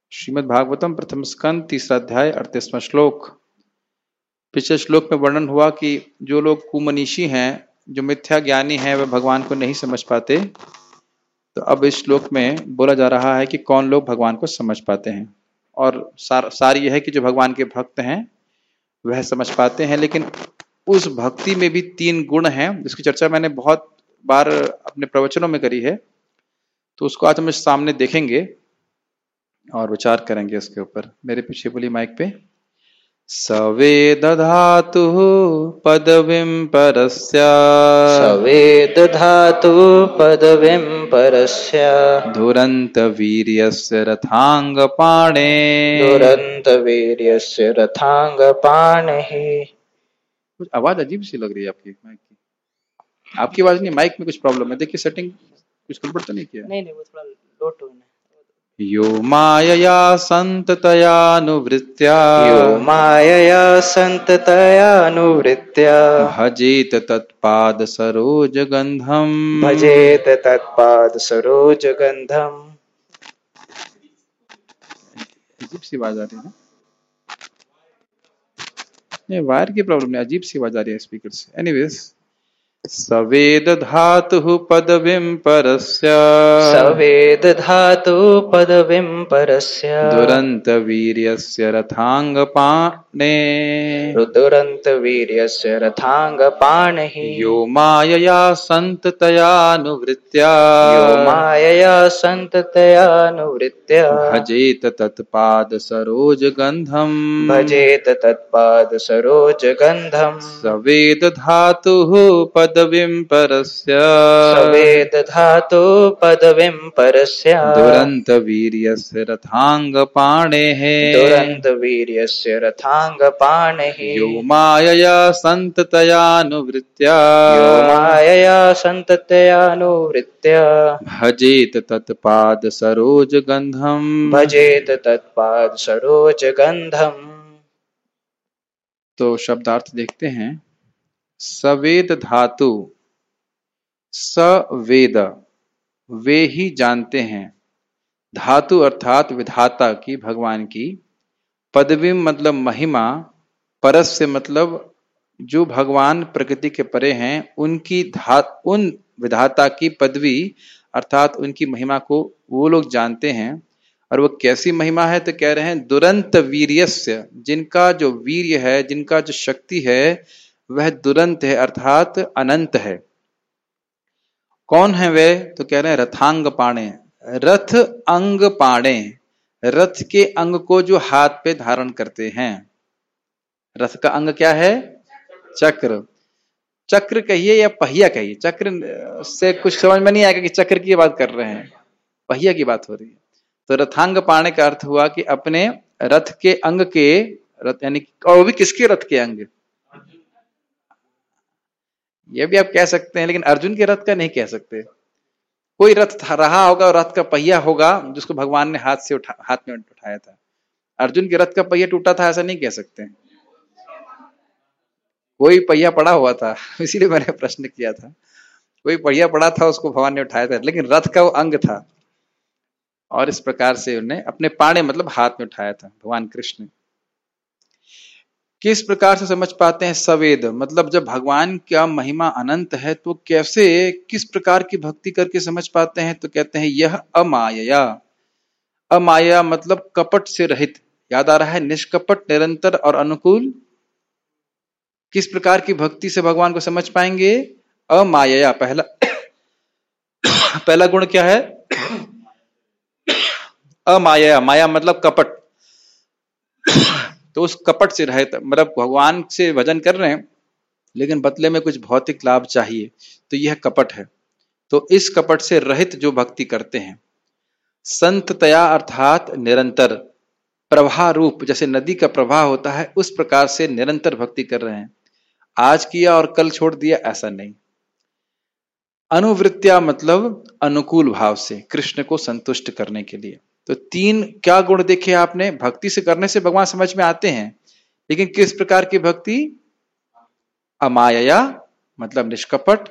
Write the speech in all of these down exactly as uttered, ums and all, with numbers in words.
श्रीमद् भागवतम प्रथम स्कंद तीसरा अध्याय अड़तीसवां श्लोक। पिछले श्लोक में वर्णन हुआ कि जो लोग कुमनीषी हैं, जो मिथ्या ज्ञानी हैं, वह भगवान को नहीं समझ पाते। तो अब इस श्लोक में बोला जा रहा है कि कौन लोग भगवान को समझ पाते हैं। और सार सार यह है कि जो भगवान के भक्त हैं वह समझ पाते हैं, लेकिन उस भक्ति में भी तीन गुण हैं जिसकी चर्चा मैंने बहुत बार अपने प्रवचनों में करी है। तो उसको आज हम इस सामने देखेंगे और विचार करेंगे उसके ऊपर। मेरे पीछे बोली माइक पे। सवेद धातु पदवीं परस्य सवेद धातु पदवीं परस्य दुरंत वीर्यस्य रथांग पाणे दुरंत वीर्यस्य रथांग पाणिः। कुछ आवाज अजीब सी लग रही है आपकी माइक की। आपकी आवाज नहीं, माइक में कुछ प्रॉब्लम है। देखिए सेटिंग कुछ गड़बड़ तो नहीं किया? नहीं नहीं वो थोड़ा लो टोन है। यो मायया संततयानुवृत्त्या यो मायया संततयानुवृत्त्या भजेत तत्पाद सरोज गंधम भजेत तत्पाद सरोज गंधम। अजीब सी आवाज आ रही है। नहीं, वायर की प्रॉब्लम नहीं, अजीब सी आवाज आ रही है स्पीकर से। एनीवेज, सवेद धातु पदवीं परस्य सवेद धातु पदवीं परस्य दुरंत वीर्यस्य रथांग पाणे दुरंत वीर्यस्य रथांग पाणिः। यो मायया संततयानुवृत्त्या यो मायया संततयानुवृत्त्या भजेत तत्पाद सरोज गंधम भजेत तत्पाद सरोज गंधम। सवेद धातु पदवीं परस्य सवेद धातु पदवीं परस्य दुरंत वीर्यस्य रथांग पाणेः दुरंत वीर्यस्य रथांग पाणिः। यो मायया संततयानुवृत्त्या यो मायया संततयानुवृत्त्या भजेत तत्पाद सरोज गंधम भजेत तत्पाद सरोज गंधम। तो शब्दार्थ देखते हैं। सवेद धातु, सवेद वे ही जानते हैं, धातु अर्थात विधाता की, भगवान की, पदवी मतलब महिमा, परस्य मतलब जो भगवान प्रकृति के परे हैं उनकी धात उन विधाता की पदवी अर्थात उनकी महिमा को वो लोग जानते हैं। और वो कैसी महिमा है? तो कह रहे हैं दुरंत वीर्यस्य, जिनका जो वीर्य है, जिनका जो शक्ति है वह दुरंत है अर्थात अनंत है। कौन है वे? तो कह रहे हैं रथांग पाणे, रथ अंग पाणे, रथ के अंग को जो हाथ पे धारण करते हैं। रथ का अंग क्या है? चक्र। चक्र कहिए या पहिया कहिए, चक्र से कुछ समझ में नहीं आएगा कि चक्र की बात कर रहे हैं, पहिया की बात हो रही है। तो रथांग पाणे का अर्थ हुआ कि अपने रथ के अंग के, रथ यानी और वो भी किसके रथ के अंग? ये भी आप कह सकते हैं, लेकिन अर्जुन के रथ का नहीं कह सकते। कोई रथ रहा होगा और रथ का पहिया होगा जिसको भगवान ने हाथ से उठा हाथ में उठाया था। अर्जुन के रथ का पहिया टूटा था ऐसा नहीं कह सकते। कोई पहिया पड़ा हुआ था, इसीलिए मैंने प्रश्न किया था। कोई पहिया पड़ा था, उसको भगवान ने उठाया था, लेकिन रथ का वो अंग था। और इस प्रकार से उन्हें अपने पाणे मतलब हाथ में उठाया था भगवान कृष्ण। किस प्रकार से समझ पाते हैं? सवेद मतलब जब भगवान का महिमा अनंत है तो कैसे, किस प्रकार की भक्ति करके समझ पाते हैं? तो कहते हैं यह अमायया। अमाया मतलब कपट से रहित। याद आ रहा है? निष्कपट, निरंतर और अनुकूल। किस प्रकार की भक्ति से भगवान को समझ पाएंगे? अमायया। पहला पहला गुण क्या है? अमाया। माया मतलब कपट। तो उस कपट से रहित, मतलब भगवान से भजन कर रहे हैं लेकिन बदले में कुछ भौतिक लाभ चाहिए, तो यह कपट है। तो इस कपट से रहित जो भक्ति करते हैं, संततया अर्थात निरंतर, प्रवाह रूप, जैसे नदी का प्रवाह होता है उस प्रकार से निरंतर भक्ति कर रहे हैं। आज किया और कल छोड़ दिया ऐसा नहीं। अनुवृत्त्या मतलब अनुकूल भाव से, कृष्ण को संतुष्ट करने के लिए। तो तीन क्या गुण देखे आपने? भक्ति से करने से भगवान समझ में आते हैं, लेकिन किस प्रकार की भक्ति? अमायया मतलब निष्कपट,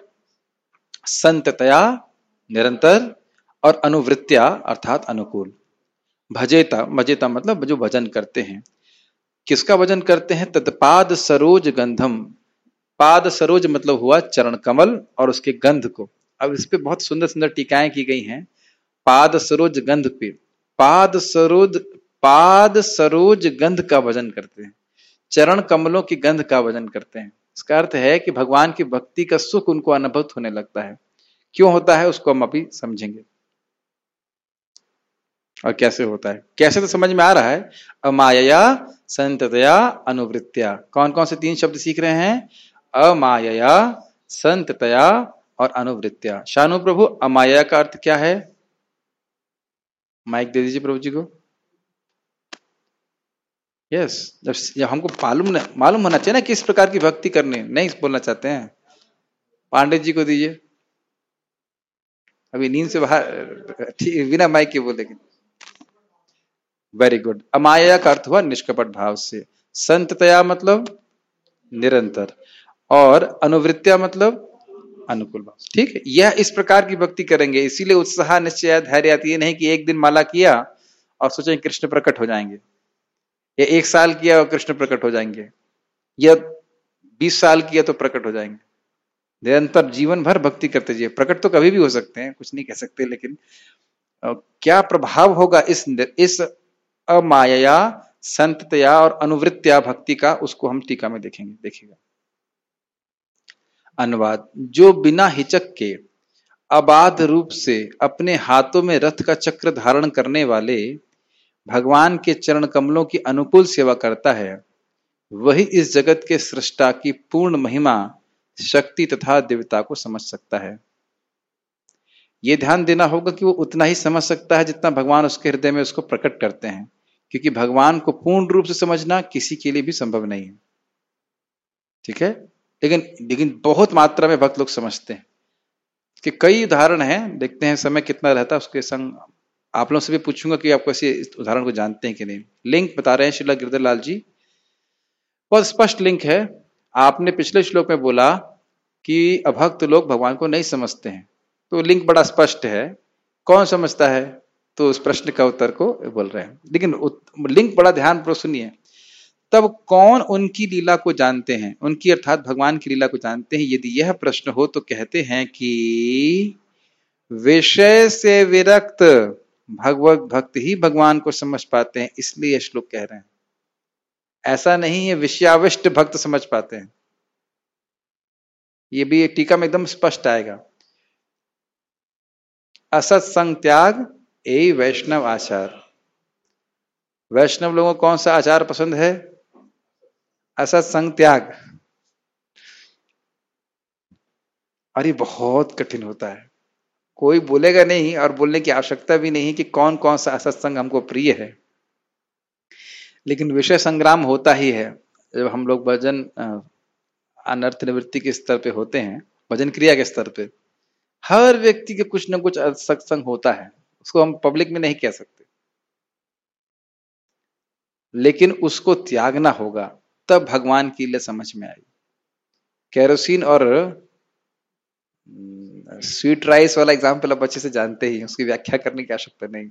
संततया निरंतर, और अनुवृत्त्या अर्थात अनुकूल। भजेता, भजेता मतलब जो भजन करते हैं। किसका भजन करते हैं? तत्पाद सरोज गंधम। पाद सरोज मतलब हुआ चरण कमल और उसके गंध को। अब इस पे बहुत सुंदर सुंदर टीकाएं की गई हैं। पाद सरोज गंध पे, पाद सरोज, पाद सरोज गंध का भजन करते हैं, चरण कमलों की गंध का भजन करते हैं। इसका अर्थ है कि भगवान की भक्ति का सुख उनको अनुभव होने लगता है। क्यों होता है उसको हम अभी समझेंगे और कैसे होता है। कैसे तो समझ में आ रहा है। अमायया संततया अनुवृत्त्या, कौन कौन से तीन शब्द सीख रहे हैं? अमायया संततया और अनुवृत्त्या। शानु प्रभु, अमाया का अर्थ क्या है? माइक दे दीजिए प्रभु जी को। यस, जब जब हमको मालूम मालूम होना चाहिए ना किस प्रकार की भक्ति करनी, नहीं बोलना चाहते हैं। पांडे जी को दीजिए, अभी नींद से बाहर बिना माइक के बोलेंगे। Very good. अमाया का अर्थ हुआ निष्कपट भाव से, संततया मतलब निरंतर, और अनुवृत्त्या मतलब अनुकूल भाव। ठीक है, यह इस प्रकार की भक्ति करेंगे। इसीलिए उत्साह निश्चय धैर्य आती है नहीं कि एक दिन माला किया और सोचें कृष्ण प्रकट हो जाएंगे, या एक साल किया और कृष्ण प्रकट हो जाएंगे, या बीस साल किया तो प्रकट हो जाएंगे। निरंतर जीवन भर भक्ति करते जाइए। प्रकट तो कभी भी हो सकते हैं, कुछ नहीं कह सकते, लेकिन क्या प्रभाव होगा इस इस अमाया संततया और अनुवृत्त्या भक्ति का, उसको हम टीका में देखेंगे। देखिएगा अनुवाद। जो बिना हिचक के अबाध रूप से अपने हाथों में रथ का चक्र धारण करने वाले भगवान के चरण कमलों की अनुकूल सेवा करता है, वही इस जगत के सृष्टा की पूर्ण महिमा, शक्ति तथा दिव्यता को समझ सकता है। यह ध्यान देना होगा कि वो उतना ही समझ सकता है जितना भगवान उसके हृदय में उसको प्रकट करते हैं, क्योंकि भगवान को पूर्ण रूप से समझना किसी के लिए भी संभव नहीं है। ठीक है, लेकिन लेकिन बहुत मात्रा में भक्त लोग समझते हैं। कि कई उदाहरण हैं, देखते हैं समय कितना रहता है उसके संग आप लोगों से भी पूछूंगा कि आपको ऐसे उदाहरण को जानते हैं कि नहीं। लिंक बता रहे हैं श्रीला गिरधर लाल जी, बहुत स्पष्ट लिंक है। आपने पिछले श्लोक में बोला कि अभक्त लोग भगवान को नहीं समझते हैं, तो लिंक बड़ा स्पष्ट है। कौन समझता है? तो उस प्रश्न का उत्तर को बोल रहे हैं, लेकिन लिंक बड़ा ध्यानपूर्वक सुनिए। तब कौन उनकी लीला को जानते हैं, उनकी अर्थात भगवान की लीला को जानते हैं? यदि यह प्रश्न हो तो कहते हैं कि विषय से विरक्त भगवत भक्त ही भगवान को समझ पाते हैं, इसलिए यह श्लोक कह रहे हैं। ऐसा नहीं है विषयाविष्ट भक्त समझ पाते हैं, ये भी एक टीका में एकदम स्पष्ट आएगा। असत संग त्याग ए वैष्णव आचार। वैष्णव लोगों को कौन सा आचार पसंद है? असत संग त्याग। और ये बहुत कठिन होता है, कोई बोलेगा नहीं और बोलने की आवश्यकता भी नहीं कि कौन कौन सा असत्संग हमको प्रिय है, लेकिन विषय संग्राम होता ही है। जब हम लोग भजन अनर्थ निवृत्ति के स्तर पे होते हैं, भजन क्रिया के स्तर पे, हर व्यक्ति के कुछ ना कुछ सत्संग होता है, उसको हम पब्लिक में नहीं कह सकते, लेकिन उसको त्यागना होगा, तब भगवान की लीला समझ में आएगी। केरोसिन और स्वीट राइस वाला एग्जाम्पल आप अच्छे से जानते ही, उसकी व्याख्या करने की आवश्यकता नहीं।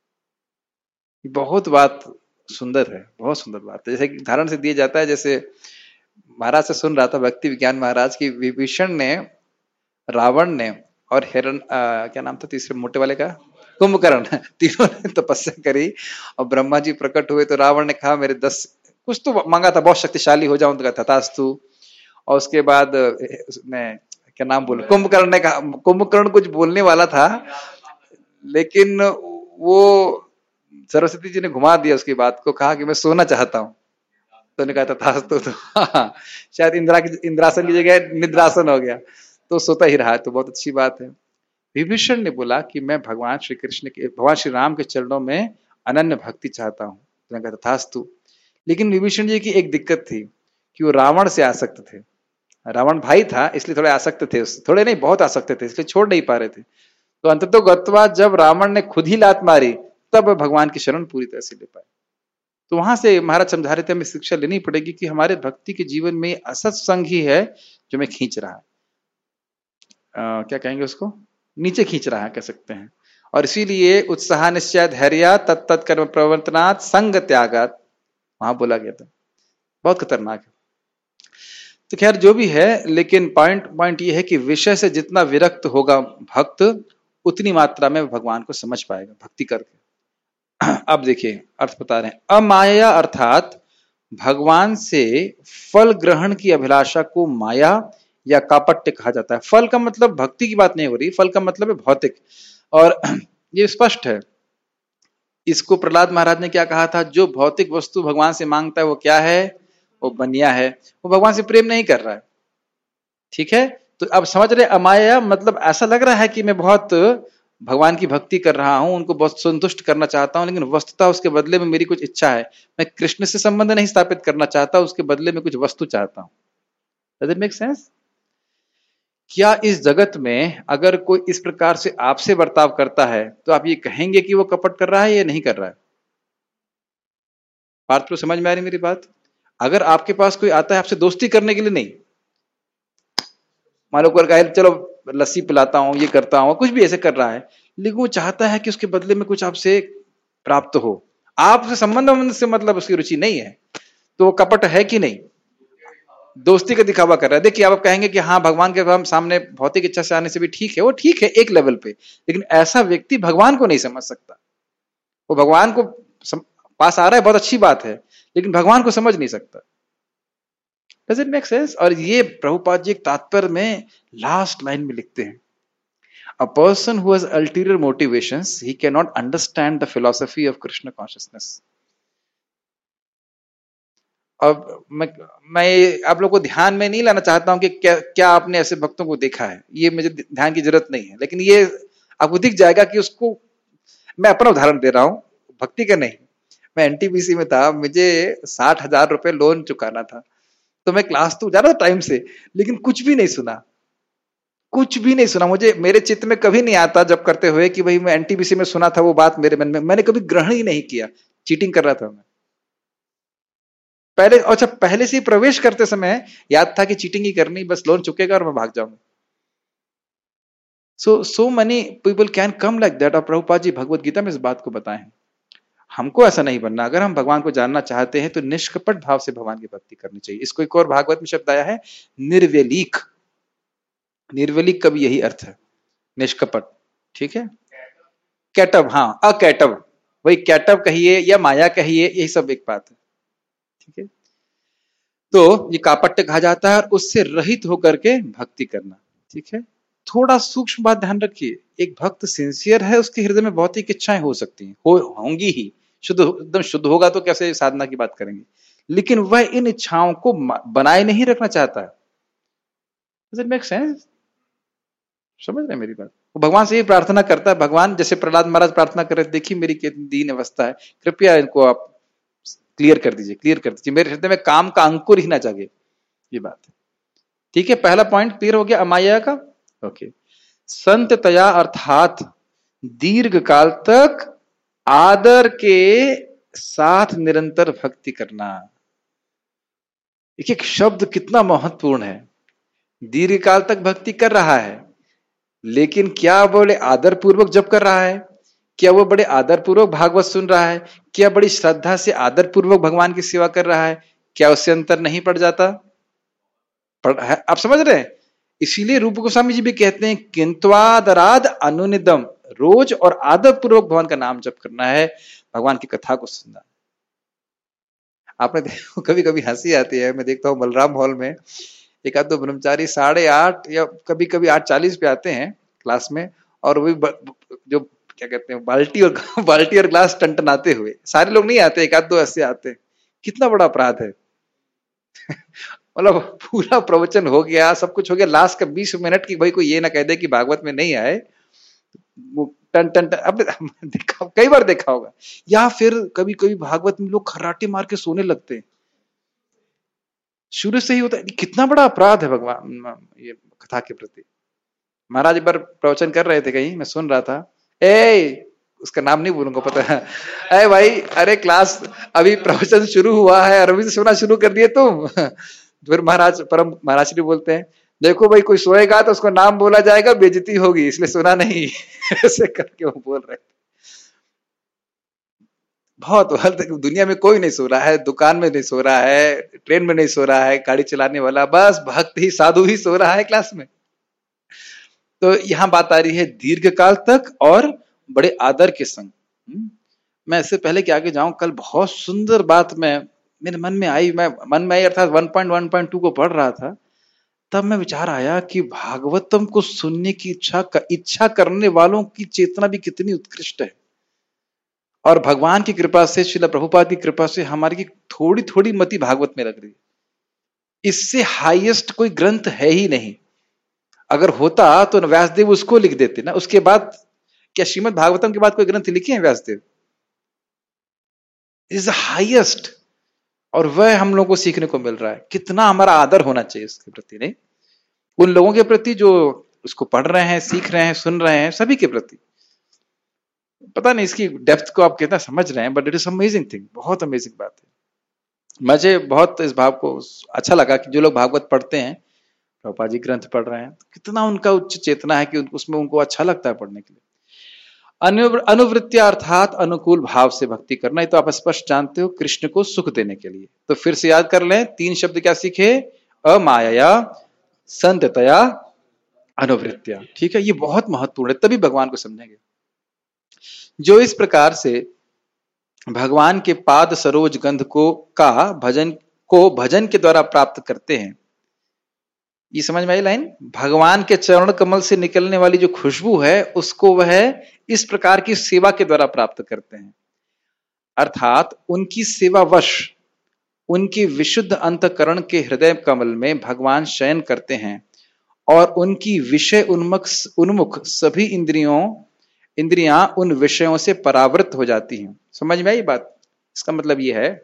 बहुत बात सुंदर है, बहुत सुंदर बात है। जैसे कि उदाहरण से दिया जाता है, जैसे महाराज से सुन रहा था भक्ति विज्ञान महाराज की, विभीषण ने, रावण ने और हिरण आ, क्या नाम था तीसरे मोटे वाले का, कुंभकर्ण, तीनों ने तपस्या करी और ब्रह्मा जी प्रकट हुए। तो रावण ने कहा मेरे दस कुछ तो मांगा था, बहुत शक्तिशाली हो जाऊं, तो कहा तथास्तु। और उसके बाद उसने क्या नाम बोला, कुंभकर्ण ने कहा, कुंभकर्ण कुछ बोलने वाला था लेकिन वो सरस्वती जी ने घुमा दिया उसकी बात को, कहा कि मैं सोना चाहता हूं। तो उन्होंने कहा तथास्तु, तो हाँ, शायद इंदिरा की इंद्रासन की जगह निद्रासन हो गया, तो सोता ही रहा, तो बहुत अच्छी बात है। विभीषण ने बोला कि मैं भगवान श्री कृष्ण के, भगवान श्री राम के चरणों में अनन्य भक्ति चाहता हूँ। तो कहा तथास्तु। लेकिन विभीषण जी की एक दिक्कत थी कि वो रावण से आसक्त थे, रावण भाई था इसलिए थोड़े आसक्त थे उससे, थोड़े नहीं बहुत आसक्त थे, इसलिए छोड़ नहीं पा रहे थे। तो अंततः गत्वा जब रावण ने खुद ही लात मारी, तब भगवान की शरण पूरी तरह से ले पाए। तो वहां से महाराज समझा रहे थे हमें शिक्षा लेनी पड़ेगी कि हमारे भक्ति के जीवन में असत संग ही है जो हमें खींच रहा है, आ, क्या कहेंगे उसको, नीचे खींच रहा है कह सकते हैं। और इसीलिए उत्साह निश्चय धैर्य तत्त कर्म प्रवर्तनात् संग त्यागात वहां बोला गया था। बहुत खतरनाक है। तो खैर जो भी है, लेकिन पॉइंट पॉइंट ये है कि विषय से जितना विरक्त होगा भक्त, उतनी मात्रा में भगवान को समझ पाएगा भक्ति करके। अब देखिए अर्थ बता रहे हैं। अमाया अर्थात भगवान से फल ग्रहण की अभिलाषा को माया या कापट्य कहा जाता है। फल का मतलब भक्ति की बात नहीं हो रही, फल का मतलब है भौतिक, और ये स्पष्ट है। इसको प्रहलाद महाराज ने क्या कहा था, जो भौतिक वस्तु भगवान से मांगता है वो क्या है, वो बनिया है, वो भगवान से प्रेम नहीं कर रहा है। ठीक है, तो अब समझ रहे, अमाया मतलब ऐसा लग रहा है कि मैं बहुत भगवान की भक्ति कर रहा हूं, उनको बहुत संतुष्ट करना चाहता हूं, लेकिन वस्तुतः उसके बदले में मेरी कुछ इच्छा है, मैं कृष्ण से संबंध नहीं स्थापित करना चाहता, उसके बदले में कुछ वस्तु चाहता हूं। Does it make sense? क्या इस जगत में अगर कोई इस प्रकार से आपसे बर्ताव करता है तो आप ये कहेंगे कि वो कपट कर रहा है या नहीं कर रहा है? बात तो समझ में आ रही मेरी बात? अगर आपके पास कोई आता है आपसे दोस्ती करने के लिए, नहीं, मान लो कोई कहे चलो लस्सी पिलाता हूं, ये करता हूं, कुछ भी ऐसे कर रहा है, लेकिन वो चाहता है कि उसके बदले में कुछ आपसे प्राप्त हो, आपसे संबंध से मतलब उसकी रुचि नहीं है, तो वो कपट है कि नहीं? दोस्ती का दिखावा कर रहा है। देखिए आप कहेंगे कि हाँ भगवान के हम सामने भौतिक इच्छा से आने से भी ठीक है, वो ठीक है एक लेवल पे, लेकिन ऐसा व्यक्ति भगवान को नहीं समझ सकता। वो भगवान को सम, पास आ रहा है, बहुत अच्छी बात है, लेकिन भगवान को समझ नहीं सकता। Does it make sense? और ये प्रभुपाद जी एक तात्पर्य में लास्ट लाइन में लिखते हैं, A person who has ulterior motivations, he cannot understand the philosophy of Krishna consciousness. अब मैं मैं आप लोगों को ध्यान में नहीं लाना चाहता हूं कि क्या क्या आपने ऐसे भक्तों को देखा है, ये मुझे ध्यान की जरूरत नहीं है, लेकिन ये आपको दिख जाएगा कि उसको, मैं अपना उदाहरण दे रहा हूं, भक्ति का नहीं। मैं एनटीपीसी में था, मुझे साठ हजार रुपए लोन चुकाना था, तो मैं क्लास तो जा रहा था टाइम से, लेकिन कुछ भी नहीं सुना, कुछ भी नहीं सुना। मुझे मेरे चित्त में कभी नहीं आता जब करते हुए कि भाई मैं एनटीपीसी में सुना था वो बात मेरे मन में, मैंने कभी ग्रहण ही नहीं किया। चीटिंग कर रहा था मैं पहले। अच्छा, पहले से ही प्रवेश करते समय याद था कि चीटिंग ही करनी, बस लोन चुकेगा और मैं भाग जाऊंगा। So so many people can come like that. और प्रभुपाद जी भगवत गीता में इस बात को बताए हैं। हमको ऐसा नहीं बनना। अगर हम भगवान को जानना चाहते हैं तो निष्कपट भाव से भगवान की भक्ति करनी चाहिए। इसको एक और भागवत में शब्द आया है निर्वेलीक। निर्वेलीक का भी यही अर्थ है, निष्कपट। ठीक है, कैटव, हाँ अकैटव, वही कैटव कहिए या माया कहिए, यही सब एक बात है। ठीक है, तो ये कापट्य कहा जाता है और उससे रहित होकर के भक्ति करना। ठीक है, थोड़ा सूक्ष्म बात ध्यान रखिए, एक भक्त सिंसियर है, उसके हृदय में भौतिक इच्छाएं हो सकती हैं, हो होंगी ही, शुद्ध एकदम शुद्ध होगा तो कैसे साधना की बात करेंगे, लेकिन वह इन इच्छाओं को बनाए नहीं रखना चाहता है। Does it make sense? समझ रहे मेरी बात? वो भगवान से ये प्रार्थना करता है, भगवान जैसे प्रहलाद महाराज प्रार्थना कर रहे, देखिए मेरी कितनी दीन अवस्था है, कृपया इनको आप क्लियर कर दीजिए, क्लियर कर दीजिए, मेरे हृदय में काम का अंकुर ही ना जागे। ये बात है। ठीक है, पहला पॉइंट क्लियर हो गया अमाया का। ओके, संत तया अर्थात दीर्घ काल तक आदर के साथ निरंतर भक्ति करना। एक एक शब्द कितना महत्वपूर्ण है। दीर्घ काल तक भक्ति कर रहा है, लेकिन क्या बड़े आदर पूर्वक जप कर रहा है? क्या वो बड़े आदर पूर्वक भागवत सुन रहा है? क्या बड़ी श्रद्धा से आदर पूर्वक भगवान की सेवा कर रहा है? क्या उससे अंतर नहीं पड़ जाता? पड़, आप समझ रहे हैं? इसीलिए रूप गोस्वामी जी भी कहते हैं किंत्वादराद अनुनिदम, रोज और आदर पूर्वक भगवान का नाम जप करना है, भगवान की कथा को सुनना। आपने देखो, कभी कभी हंसी आती है, मैं देखता हूँ बलराम हॉल में एक आध दो ब्रह्मचारी साढ़े आठ या कभी कभी आठ चालीस पे आते हैं क्लास में, और वही जो क्या कहते हैं बाल्टी और बाल्टी और ग्लास टंटनाते हुए। सारे लोग नहीं आते, एक आध दो ऐसे आते हैं। कितना बड़ा अपराध है। मतलब पूरा प्रवचन हो गया, सब कुछ हो गया, लास्ट का बीस मिनट की भाई कोई ये ना कह दे कि भागवत में नहीं आए, वो टन टन टन। अब देखा, कई बार देखा होगा। या फिर कभी कभी भागवत में लोग खर्राटे मार के सोने लगते हैं, शुरू से ही होता है। कितना बड़ा अपराध है भगवान ये कथा के प्रति। महाराज एक बार प्रवचन कर रहे थे कहीं, मैं सुन रहा था, ए उसका नाम नहीं बोलूंगा, पता है, अरे भाई, अरे क्लास अभी प्रवचन शुरू हुआ है और अभी से सुना शुरू कर दिए तुम। फिर महाराज परम महाराज जी बोलते हैं, देखो भाई, कोई सोएगा तो उसको नाम बोला जाएगा, बेइज्जती होगी, इसलिए सुना नहीं। ऐसे करके वो बोल रहे थे। बहुत हर दुनिया में कोई नहीं सो रहा है, दुकान में नहीं सो रहा है, ट्रेन में नहीं सो रहा है, गाड़ी चलाने वाला, बस भक्त ही, साधु ही सो रहा है क्लास में। तो यहां बात आ रही है दीर्घ काल तक और बड़े आदर के संग। हम्म, मैं इससे पहले कि आगे जाऊं, कल बहुत सुंदर बात मैं मेरे मन में आई, मैं मन में आई अर्थात one point one point two को पढ़ रहा था, तब मैं विचार आया कि भागवतम को सुनने की इच्छा इच्छा करने वालों की चेतना भी कितनी उत्कृष्ट है। और भगवान की कृपा से, श्रील प्रभुपाद की कृपा से हमारी थोड़ी थोड़ी मति भागवत में लग रही है। इससे हाईएस्ट कोई ग्रंथ है ही नहीं। अगर होता तो व्यासदेव उसको लिख देते ना, उसके बाद क्या श्रीमद् भागवतम के बाद कोई ग्रंथ लिखे हैं व्यासदेव? इज द हाईएस्ट, और वह हम लोगों को सीखने को मिल रहा है। कितना हमारा आदर होना चाहिए उसके प्रति, नहीं उन लोगों के प्रति जो उसको पढ़ रहे हैं, सीख रहे हैं, सुन रहे हैं, सभी के प्रति। पता नहीं इसकी डेप्थ को आप कितना समझ रहे हैं, but it is amazing thing, बहुत अमेजिंग बात है। मुझे बहुत इस भाव को अच्छा लगा कि जो लोग भागवत पढ़ते हैं, प्रभुपाद जी ग्रंथ पढ़ रहे हैं, तो कितना उनका उच्च चेतना है कि उसमें उनको अच्छा लगता है पढ़ने के लिए। अनुवृत्तिया अर्थात अनुकूल भाव से भक्ति करना, ये तो आप स्पष्ट जानते हो, कृष्ण को सुख देने के लिए। तो फिर से याद कर लें, तीन शब्द क्या सीखे? अमाया, संततया, अनुवृत्तिया। ठीक है, ये बहुत महत्वपूर्ण है, तभी भगवान को समझेंगे। जो इस प्रकार से भगवान के पाद सरोज गंध को का भजन को भजन के द्वारा प्राप्त करते हैं, ये समझ में आई लाइन? भगवान के चरण कमल से निकलने वाली जो खुशबू है, उसको वह इस प्रकार की सेवा के द्वारा प्राप्त करते हैं। अर्थात उनकी सेवावश उनकी विशुद्ध अंतकरण के हृदय कमल में भगवान शयन करते हैं, और उनकी विषय उन्मुख उन्मुख सभी इंद्रियों इंद्रियां उन विषयों से परावृत हो जाती हैं। समझ में आई बात? इसका मतलब यह है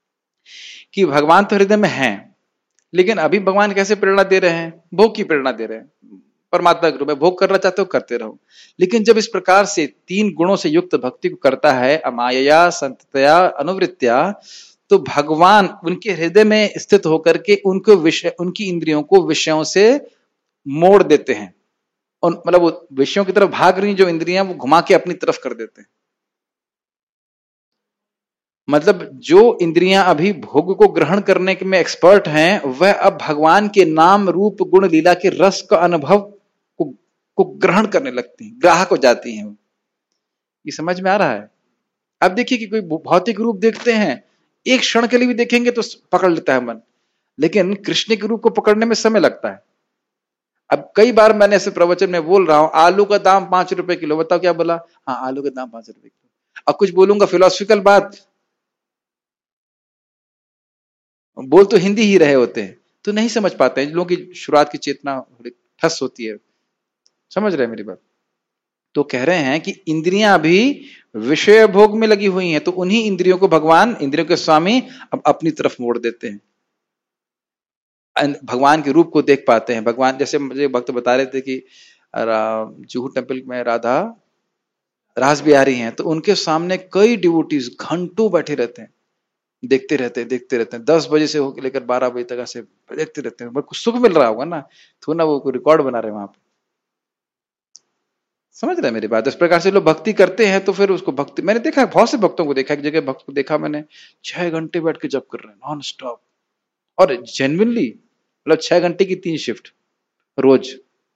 कि भगवान तो हृदय में हैं, लेकिन अभी भगवान कैसे प्रेरणा दे रहे हैं? भोग की प्रेरणा दे रहे हैं। परमात्मा के रूप में भोग करना चाहते हो, करते रहो। लेकिन जब इस प्रकार से तीन गुणों से युक्त भक्ति को करता है, अमायया, संततया, अनुवृत्तिया, तो भगवान उनके हृदय में स्थित होकर के उनको विषय उनकी इंद्रियों को विषयों से मोड़ देते हैं। मतलब विषयों की तरफ भाग रही जो इंद्रियां, वो घुमा के अपनी तरफ कर देते हैं। मतलब जो इंद्रियां अभी भोग को ग्रहण करने में एक्सपर्ट हैं, वह अब भगवान के नाम रूप गुण लीला के रस का अनुभव को, को ग्रहण करने लगती हैं, ग्राहक हो जाती हैं। ये समझ में आ रहा है? अब देखिए कि कोई भौतिक रूप देखते हैं, एक क्षण के लिए भी देखेंगे तो पकड़ लेता है मन, लेकिन कृष्ण के रूप को पकड़ने में समय लगता है। अब कई बार मैंने ऐसे प्रवचन में बोल रहा हूं, आलू का दाम पांच रुपए किलो, बताओ क्या बोला? हाँ, आलू का दाम पांच रुपए किलो। अब कुछ बोलूंगा फिलोसफिकल बात, बोल तो हिंदी ही रहे होते हैं, तो नहीं समझ पाते हैं। लोगों की शुरुआत की चेतना ठस होती है। समझ रहे हैं मेरी बात? तो कह रहे हैं कि इंद्रियां अभी विषय भोग में लगी हुई हैं, तो उन्हीं इंद्रियों को भगवान, इंद्रियों के स्वामी, अब अपनी तरफ मोड़ देते हैं। भगवान के रूप को देख पाते हैं। भगवान, जैसे मुझे भक्त बता रहे थे कि जुहू टेम्पल में राधा रास बिहारी हैं, तो उनके सामने कई डिवोटीज घंटों बैठे रहते हैं, देखते रहते हैं देखते रहते हैं दस बजे से होकर लेकर बारह बजे तक ऐसे देखते रहते हैं। कुछ सुख मिल रहा होगा ना, तो ना वो रिकॉर्ड बना रहे हैं वहां पर। समझ रहे हैं मेरी बात? इस प्रकार से लोग भक्ति करते हैं, तो फिर उसको भक्ति, मैंने देखा बहुत से भक्तों को देखा, एक जगह भक्त को देखा मैंने, छह घंटे बैठ के जप कर रहे हैं नॉन स्टॉप, और जेन्युइनली, मतलब छह घंटे की तीन शिफ्ट रोज।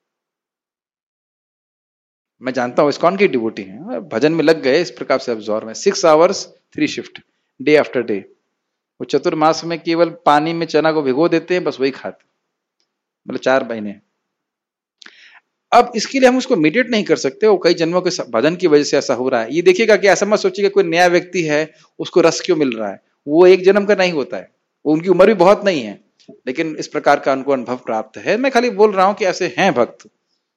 मैं जानता हूं इस्कॉन की डिवोटी हैं, भजन में लग गए इस प्रकार से, अब्जॉर में six hours three shift, day after day. वो चतुर्मास में केवल पानी में चना को भिगो देते हैं, बस वही खाते, मतलब चार महीने। अब इसके लिए हम उसको मीडिएट नहीं कर सकते, वो कई जन्मों के भजन की वजह से ऐसा हो रहा है। ये देखिएगा कि ऐसा मत सोचिएगा कोई नया व्यक्ति है उसको रस क्यों मिल रहा है, वो एक जन्म का नहीं होता है, वो उनकी उम्र भी बहुत नहीं है, लेकिन इस प्रकार का उनको अनुभव प्राप्त है। मैं खाली बोल रहा हूं कि ऐसे हैं भक्त।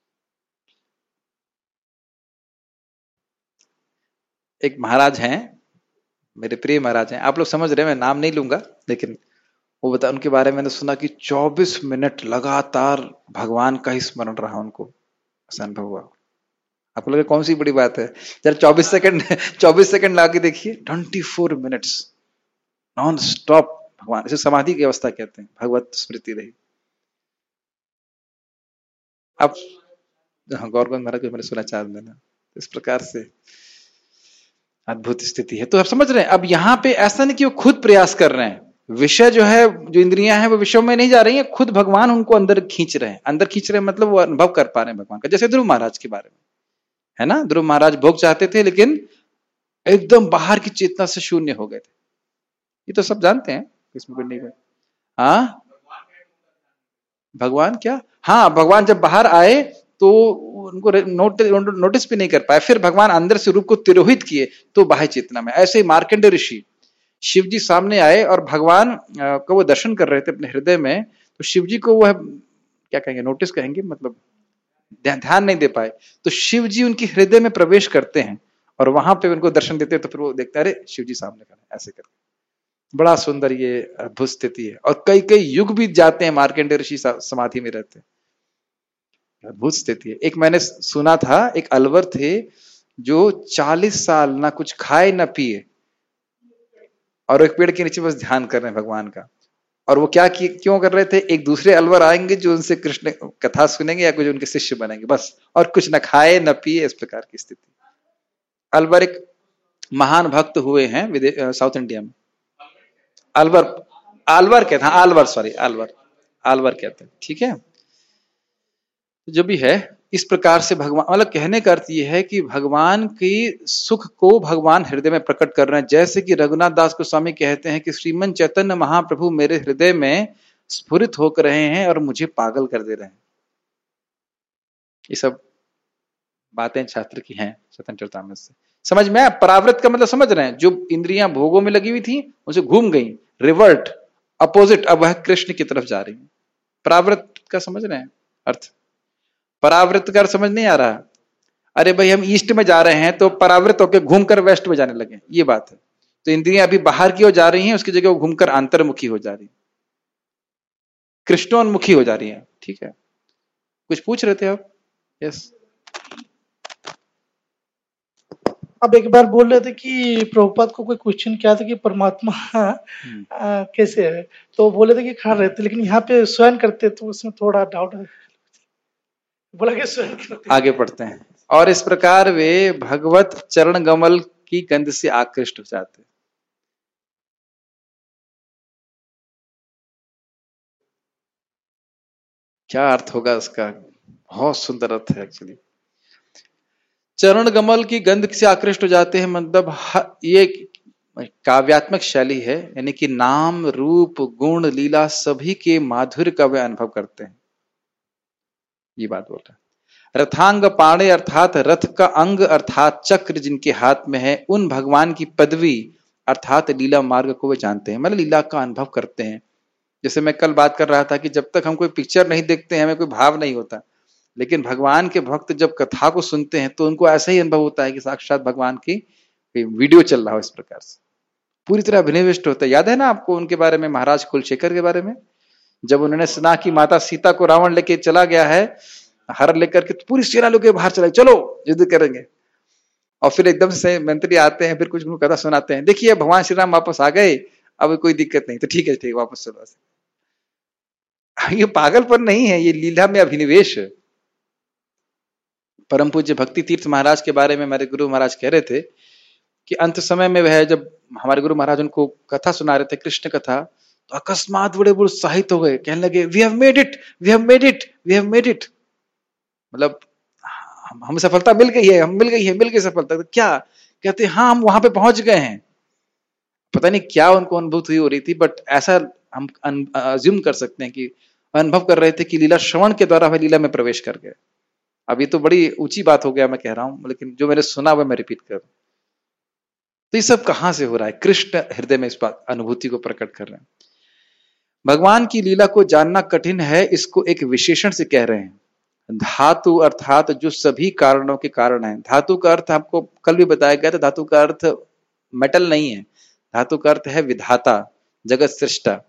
एक महाराज हैं, मेरे प्रिय महाराज हैं, आप लोग समझ रहे हैं, मैं नाम नहीं लूंगा, लेकिन वो बता, उनके बारे में मैंने सुना कि चौबीस मिनट लगातार भगवान का ही स्मरण रहा उनको, ऐसा अनुभव हुआ। आपको लगे कौन सी बड़ी बात है? जरा चौबीस सेकंड चौबीस सेकंड लगा के देखिए, twenty four minutes non stop भगवान, इसे समाधि की अवस्था कहते हैं, भगवत स्मृति रही। अब गौर गोविंद महाराज को मैंने सुना चार देना, इस प्रकार से अद्भुत स्थिति है। तो आप समझ रहे हैं, अब यहाँ पे ऐसा नहीं कि वो खुद प्रयास कर रहे हैं, विषय जो है, जो इंद्रियां हैं वो विषयों में नहीं जा रही हैं, खुद भगवान उनको अंदर खींच रहे हैं। अंदर खींच रहे हैं मतलब वो अनुभव कर पा रहे हैं भगवान का। जैसे ध्रुव महाराज के बारे में है ना, ध्रुव महाराज भोग चाहते थे लेकिन एकदम बाहर की चेतना से शून्य हो गए थे। ये तो सब जानते हैं, इसमें कोई नहीं। हाँ भगवान क्या, हाँ भगवान जब बाहर आए तो उनको नोटिस नोटिस भी नहीं कर पाए, फिर भगवान अंदर से रूप को तिरोहित किए तो बाह्य चेतना में। ऐसे ही मार्कंडेय ऋषि, शिव जी सामने आए और भगवान को वो दर्शन कर रहे थे अपने हृदय में, तो शिव जी को वह क्या कहेंगे, नोटिस कहेंगे, मतलब ध्यान नहीं दे पाए। तो शिव जी उनके हृदय में प्रवेश करते हैं और वहां पे उनको दर्शन देते हैं, तो फिर वो देखते हैं अरे शिव जी सामने खड़े, ऐसे करके। बड़ा सुंदर ये अद्भुत स्थिति है। और कई कई युग बीत जाते हैं, मार्कंडेय ऋषि समाधि में रहते हैं, अद्भुत स्थिति है। एक मैंने सुना था, एक अलवर थे जो चालीस साल ना कुछ खाए ना पिए और एक पेड़ के नीचे बस ध्यान कर रहे हैं भगवान का। और वो क्या क्यों कर रहे थे, एक दूसरे अलवर आएंगे जो उनसे कृष्ण कथा सुनेंगे या कुछ उनके शिष्य बनेंगे बस, और कुछ न खाए न पिए, इस प्रकार की स्थिति। अलवर एक महान भक्त हुए हैं साउथ इंडिया में, अलवर, अलवर कहते हैं, अलवर सॉरी अलवर अलवर कहते हैं, ठीक है। जो भी है, इस प्रकार से भगवान, मतलब कहने का अर्थ यह है कि भगवान की सुख को भगवान हृदय में प्रकट कर रहे हैं। जैसे कि रघुनाथ दास गोस्वामी कहते हैं कि श्रीमन चैतन्य महाप्रभु मेरे हृदय में स्फुरित होकर रहे हैं और मुझे पागल कर दे रहे हैं। ये सब बातें छात्र की हैं चैतन्य चरितामृत से। समझ में आया? परावृत का मतलब समझ रहे हैं, जो इंद्रियां भोगों में लगी हुई थी उसे घूम गई, रिवर्ट, अपोजिट, अब वह कृष्ण की तरफ जा रही है। परावृत का समझ रहे हैं अर्थ? परावृत का समझ नहीं आ रहा? अरे भाई हम ईस्ट में जा रहे हैं तो परावृत होकर घूमकर वेस्ट में जाने लगे, ये बात है। तो इंद्रियां अभी बाहर की ओर जा रही हैं, उसकी जगह वो घूमकर अंतर्मुखी हो जा रही है, कृष्णोन्मुखी हो जा रही है। ठीक है, कुछ पूछ रहे थे आप? यस। अब एक बार बोल रहे थे कि प्रभुपाद को कोई क्वेश्चन किया था कि परमात्मा आ, कैसे है, तो बोले थे कि खा रहे थे, लेकिन यहाँ पे स्वयं करते तो उसमें थोड़ा डाउट है, बोला कि स्वयं करते। आगे पढ़ते हैं। और इस प्रकार वे भगवत चरण कमल की गंध से आकृष्ट हो जाते। क्या अर्थ होगा उसका? बहुत सुंदर अर्थ है एक्चुअली। चरण कमल की गंध से आकृष्ट हो जाते हैं, मतलब ये काव्यात्मक शैली है, यानी कि नाम रूप गुण लीला सभी के माधुर्य का वे अनुभव करते हैं, ये बात बोल रहे हैं। रथांग पाणे अर्थात रथ का अंग अर्थात चक्र जिनके हाथ में है, उन भगवान की पदवी अर्थात लीला मार्ग को वे जानते हैं, मतलब लीला का अनुभव करते हैं। जैसे मैं कल बात कर रहा था कि जब तक हम कोई पिक्चर नहीं देखते हैं हमें कोई भाव नहीं होता, लेकिन भगवान के भक्त जब कथा को सुनते हैं तो उनको ऐसा ही अनुभव होता है कि साक्षात भगवान की वीडियो चल रहा हो, इस प्रकार से पूरी तरह अभिनिविष्ट होता है। याद है ना आपको उनके बारे में, महाराज कुलशेखर के बारे में, जब उन्होंने सुना कि माता सीता को रावण लेके चला गया है, हर लेकर के, तो पूरी सेना लोग बाहर चले, चलो युद्ध करेंगे। और फिर एकदम से मंत्री आते हैं, फिर कुछ कथा सुनाते हैं, देखिए भगवान श्री राम वापस आ गए, अब कोई दिक्कत नहीं, तो ठीक है ठीक है वापस चलो। ये पागलपन नहीं है, ये लीला में अभिनिवेश है। परम पूज्य भक्ति तीर्थ महाराज के बारे में हमारे गुरु महाराज कह रहे थे कि अंत समय में वह, जब हमारे गुरु महाराज उनको कथा सुना रहे थे, कृष्ण कथा, तो अकस्मात बड़े बड़े उत्साहित हो गए, कहने लगे we have made it, we have made it, we have made it, मतलब हम सफलता मिल गई है, हम मिल गई है, मिल गई सफलता। तो क्या कहते हैं, हाँ हम वहां पे पहुंच गए हैं। पता नहीं क्या उनको अनुभूति हो रही थी, बट ऐसा हम अज्यूम कर सकते हैं कि अनुभव कर रहे थे कि लीला श्रवण के द्वारा वह लीला में प्रवेश कर गए। अब ये तो बड़ी ऊंची बात हो गया मैं कह रहा हूं, लेकिन जो मैंने सुना वह मैं रिपीट कर। तो ये सब कहां से हो रहा है? कृष्ण हृदय में इस बात अनुभूति को प्रकट कर रहे हैं। भगवान की लीला को जानना कठिन है, इसको एक विशेषण से कह रहे हैं। धातु अर्थात जो सभी कारणों के कारण है। धातु का अर्थ आपको कल भी बताया गया था, धातु का अर्थ मेटल नहीं है, धातु का अर्थ है विधाता, जगत सृष्टा।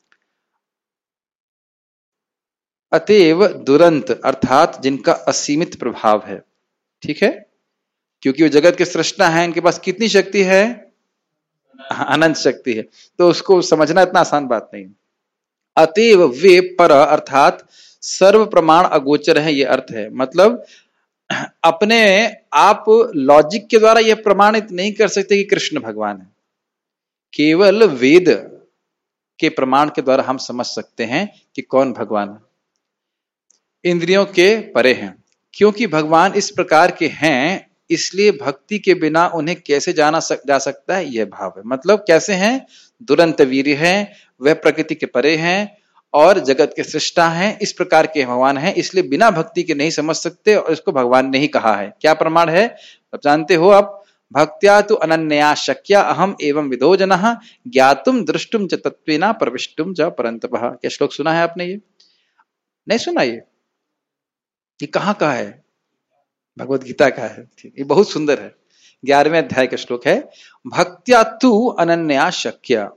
अतएव दुरंत अर्थात जिनका असीमित प्रभाव है, ठीक है, क्योंकि वो जगत के सृष्टा हैं, इनके पास कितनी शक्ति है? अनंत शक्ति है, तो उसको समझना इतना आसान बात नहीं। अतएव वे पर अर्थात सर्व प्रमाण अगोचर है, ये अर्थ है। मतलब अपने आप लॉजिक के द्वारा यह प्रमाणित नहीं कर सकते कि कृष्ण भगवान है। केवल वेद के प्रमाण के द्वारा हम समझ सकते हैं कि कौन भगवान है। इंद्रियों के परे हैं, क्योंकि भगवान इस प्रकार के हैं, इसलिए भक्ति के बिना उन्हें कैसे जाना सक, जा सकता है, यह भाव है। मतलब कैसे हैं? दुरंत वीर्य हैं, वह प्रकृति के परे हैं और जगत के सृष्टा हैं, इस प्रकार के भगवान हैं, इसलिए बिना भक्ति के नहीं समझ सकते और इसको भगवान ने ही कहा है। क्या प्रमाण है? अब जानते हो आप, भक्त्या तो अनन्या शक्या अहम एवं विदो जनः ज्ञातुम दृष्टुम च तत्वेना प्रविष्टुम च परंतपः। क्या श्लोक सुना है आपने? ये नहीं सुना? ये ये कहाँ का है? भगवत गीता का है। ठीक, ये बहुत सुंदर है, ग्यारहवें अध्याय का श्लोक है। भक्त्या तु अनन्या शक्या,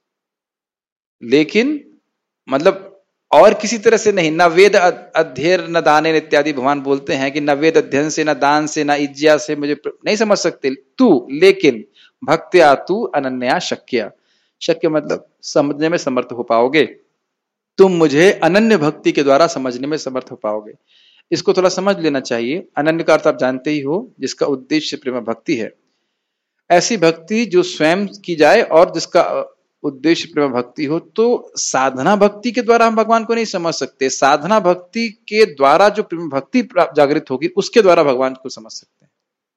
लेकिन मतलब और किसी तरह से नहीं। न वेद अध्ययन न दाने इत्यादि भगवान बोलते हैं कि न वेद अध्ययन से, न दान से, न इज्जा से मुझे नहीं समझ सकते। तू लेकिन भक्त्या तू अनन्या शक्या, शक्य मतलब समझने में समर्थ हो पाओगे। तुम मुझे अनन्य भक्ति के द्वारा समझने में समर्थ हो पाओगे। इसको थोड़ा समझ लेना चाहिए। अनन्य का अर्थ आप जानते ही हो, जिसका उद्देश्य प्रेम भक्ति है। ऐसी भक्ति जो स्वयं की जाए और जिसका उद्देश्य प्रेम भक्ति हो। तो साधना भक्ति के द्वारा हम भगवान को नहीं समझ सकते, साधना भक्ति के द्वारा जो प्रेम भक्ति जागृत होगी उसके द्वारा भगवान को समझ सकते हैं।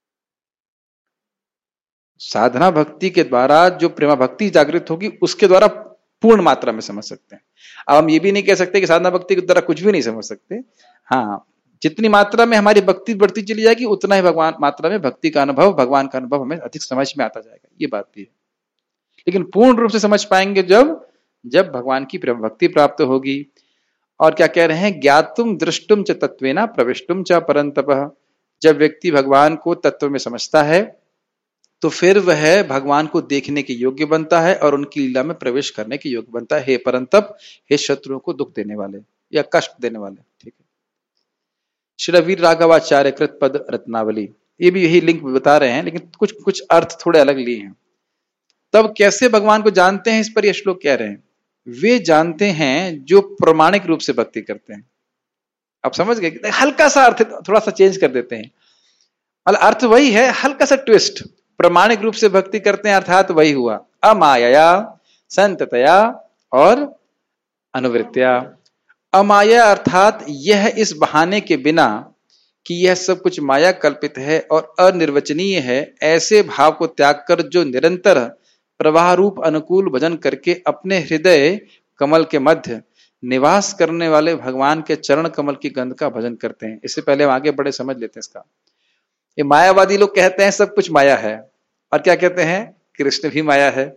साधना भक्ति के द्वारा जो प्रेम भक्ति जागृत होगी उसके द्वारा पूर्ण मात्रा में समझ सकते हैं। अब हम ये भी नहीं कह सकते कि साधना भक्ति के द्वारा कुछ भी नहीं समझ सकते। हाँ, जितनी मात्रा में हमारी भक्ति बढ़ती चली जाएगी उतना ही भगवान मात्रा में भक्ति का अनुभव, भगवान का अनुभव हमें अधिक समझ में आता जाएगा, ये बात भी है। लेकिन पूर्ण रूप से समझ पाएंगे जब जब भगवान की प्रेम भक्ति प्राप्त होगी। और क्या कह रहे हैं? ज्ञातुम दृष्टुम च तत्वेना प्रविष्टुम च परंतपः। जब व्यक्ति भगवान को तत्व में समझता है तो फिर वह भगवान को देखने के योग्य बनता है और उनकी लीला में प्रवेश करने के योग्य बनता है। हे परंतप, हे शत्रुओं को दुख देने वाले या कष्ट देने वाले। ठीक है। श्री वीर राघवाचार्य कृत पद रत्नावली, ये भी यही लिंक बता रहे हैं, लेकिन कुछ कुछ अर्थ थोड़े अलग लिए हैं। तब कैसे भगवान को जानते हैं, इस पर यह श्लोक कह रहे हैं। वे जानते हैं जो प्रमाणिक रूप से भक्ति करते हैं। आप समझ गए? हल्का सा अर्थ थोड़ा सा चेंज कर देते हैं। अर्थ वही है, हल्का सा ट्विस्ट। प्रमाणिक रूप से भक्ति करते हैं अर्थात वही हुआ अमाया, संततया और अनुवृत्तिया। अमाया अर्थात यह इस बहाने के बिना कि यह सब कुछ माया कल्पित है और अनिर्वचनीय है, ऐसे भाव को त्याग कर जो निरंतर प्रवाह रूप अनुकूल भजन करके अपने हृदय कमल के मध्य निवास करने वाले भगवान के चरण कमल की गंध का भजन करते हैं। इससे पहले हम आगे बढ़े समझ लेते हैं इसका। ये मायावादी लोग कहते हैं सब कुछ माया है, और क्या कहते हैं? कृष्ण भी माया है।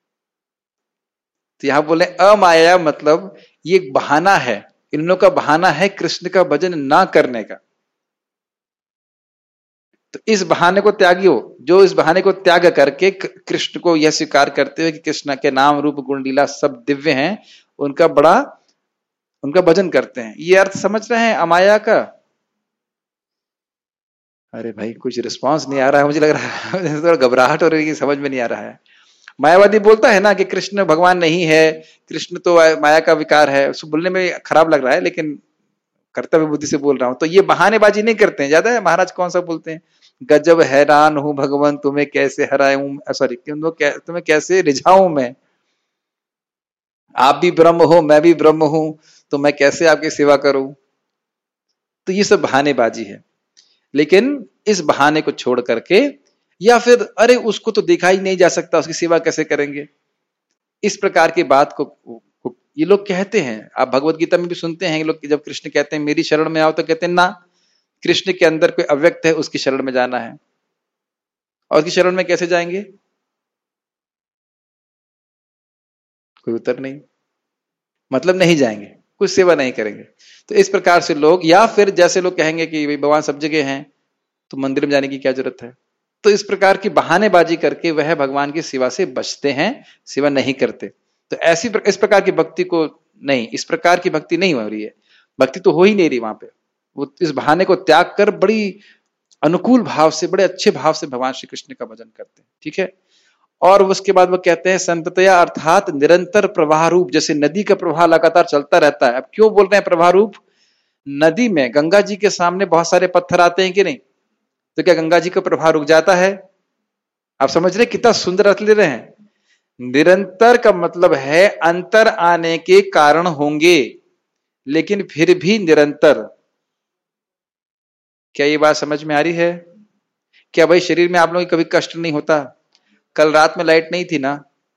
तो यहां बोले अमाया मतलब ये एक बहाना है, इन लोगों का बहाना है कृष्ण का भजन ना करने का। तो इस बहाने को त्यागियो, जो इस बहाने को त्याग करके कृष्ण को यह स्वीकार करते हुए कि कृष्ण के नाम रूप गुण लीला सब दिव्य हैं, उनका बड़ा उनका भजन करते हैं। ये अर्थ समझ रहे हैं अमाया का? अरे भाई कुछ रिस्पांस नहीं आ रहा है, मुझे लग रहा है थोड़ा घबराहट हो रही है, समझ में नहीं आ रहा है। मायावादी बोलता है ना कि कृष्ण भगवान नहीं है, कृष्ण तो माया का विकार है। उसको बोलने में खराब लग रहा है, लेकिन कर्तव्य बुद्धि से बोल रहा हूं। तो ये बहानेबाजी नहीं करते हैं ज्यादा। महाराज कौन सा बोलते हैं? गजब हैरान हूं भगवान, तुम्हें कैसे हराऊं, सॉरी तुम्हें कैसे रिझाऊं मैं। आप भी ब्रह्म हो, मैं भी ब्रह्म हूं, तो मैं कैसे आपकी सेवा करूं। तो ये सब बहानेबाजी है। लेकिन इस बहाने को छोड़ करके, या फिर अरे उसको तो देखा ही नहीं जा सकता, उसकी सेवा कैसे करेंगे, इस प्रकार की बात को, को ये लोग कहते हैं। आप भगवत गीता में भी सुनते हैं लोग, जब कृष्ण कहते हैं मेरी शरण में आओ, तो कहते हैं ना, कृष्ण के अंदर कोई अव्यक्त है, उसकी शरण में जाना है। और उसकी शरण में कैसे जाएंगे? कोई उत्तर नहीं, मतलब नहीं जाएंगे, कुछ सेवा नहीं करेंगे। तो इस प्रकार से लोग, या फिर जैसे लोग कहेंगे कि भाई भगवान सब जगह हैं तो मंदिर में जाने की क्या जरूरत है। तो इस प्रकार की बहानेबाजी करके वह भगवान की सेवा से बचते हैं, सेवा नहीं करते। तो ऐसी इस प्रकार की भक्ति को नहीं, इस प्रकार की भक्ति नहीं हो रही है, भक्ति तो हो ही नहीं रही वहां पे। वो इस बहाने को त्याग कर बड़ी अनुकूल भाव से, बड़े अच्छे भाव से भगवान श्री कृष्ण का भजन करते हैं। ठीक है। और उसके बाद वो कहते हैं संततया अर्थात निरंतर प्रवाह रूप, जैसे नदी का प्रवाह लगातार चलता रहता है। अब क्यों बोल रहे हैं प्रवाह रूप? नदी में गंगा जी के सामने बहुत सारे पत्थर आते हैं कि नहीं, तो क्या गंगा जी का प्रवाह रुक जाता है? आप समझ रहे कितना सुंदर अर्थ ले रहे हैं। निरंतर का मतलब है अंतर आने के कारण होंगे लेकिन फिर भी निरंतर। क्या ये बात समझ में आ रही है? क्या भाई शरीर में आप लोगों को कभी कष्ट नहीं होता? कल रात में लाइट नहीं थी ना,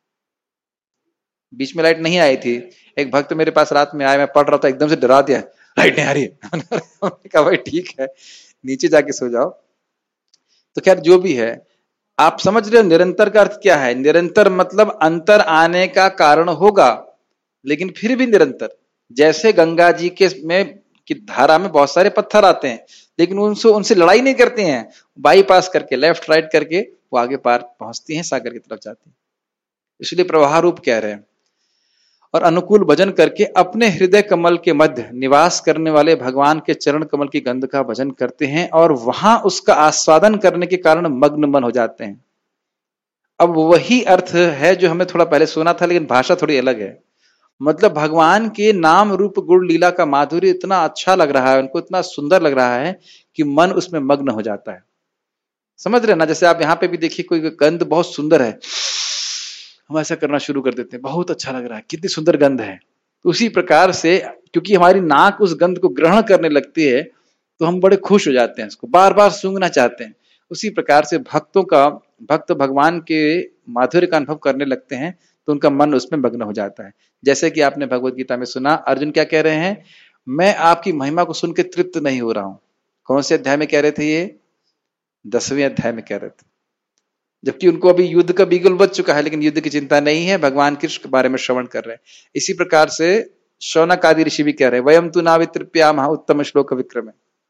बीच में लाइट नहीं आई थी। एक भक्त मेरे पास रात में आया, मैं पढ़ रहा था, एकदम से डरा दिया, लाइट नहीं आ रही है। मैंने कहा भाई ठीक है, नीचे जाके सो जाओ। तो खैर जो भी है, आप समझ रहे हो निरंतर का अर्थ क्या है? निरंतर मतलब अंतर आने का कारण होगा लेकिन फिर भी निरंतर। जैसे गंगा जी के में की धारा में बहुत सारे पत्थर आते हैं लेकिन उनसे उनसे लड़ाई नहीं करते हैं, बाईपास करके लेफ्ट राइट करके वो आगे पार पहुंचती हैं, सागर की तरफ जाती हैं। इसलिए प्रवाह रूप कह रहे हैं। और अनुकूल भजन करके अपने हृदय कमल के मध्य निवास करने वाले भगवान के चरण कमल की गंध का भजन करते हैं और वहां उसका आस्वादन करने के कारण मग्न मन हो जाते हैं। अब वही अर्थ है जो हमें थोड़ा पहले सुना था, लेकिन भाषा थोड़ी अलग है। मतलब भगवान के नाम रूप गुण लीला का माधुर्य इतना अच्छा लग रहा है, उनको इतना सुंदर लग रहा है कि मन उसमें मग्न हो जाता है। समझ रहे ना? जैसे आप यहाँ पे भी देखिए, कोई गंध बहुत सुंदर है, हम ऐसा करना शुरू कर देते हैं, बहुत अच्छा लग रहा है, कितनी सुंदर गंध है। तो उसी प्रकार से क्योंकि हमारी नाक उस गंध को ग्रहण करने लगती है तो हम बड़े खुश हो जाते हैं, इसको बार बार सूंघना चाहते हैं। उसी प्रकार से भक्तों का भक्त भगवान के माधुर्य का अनुभव करने लगते हैं तो उनका मन उसमें मग्न हो जाता है। जैसे कि आपने भगवत गीता में सुना, अर्जुन क्या कह रहे हैं? मैं आपकी महिमा को सुन के तृप्त नहीं हो रहा हूं। कौन से अध्याय में कह रहे थे ये? दसवें अध्याय में कह रहे थे। जबकि उनको अभी युद्ध का बीगल बच चुका है लेकिन युद्ध की चिंता नहीं है, भगवान कृष्ण के बारे में श्रवण कर रहे हैं। इसी प्रकार से शौनक आदि ऋषि भी कह रहे हैं, वयम तु नावितृप्यामः उत्तम श्लोक विक्रम।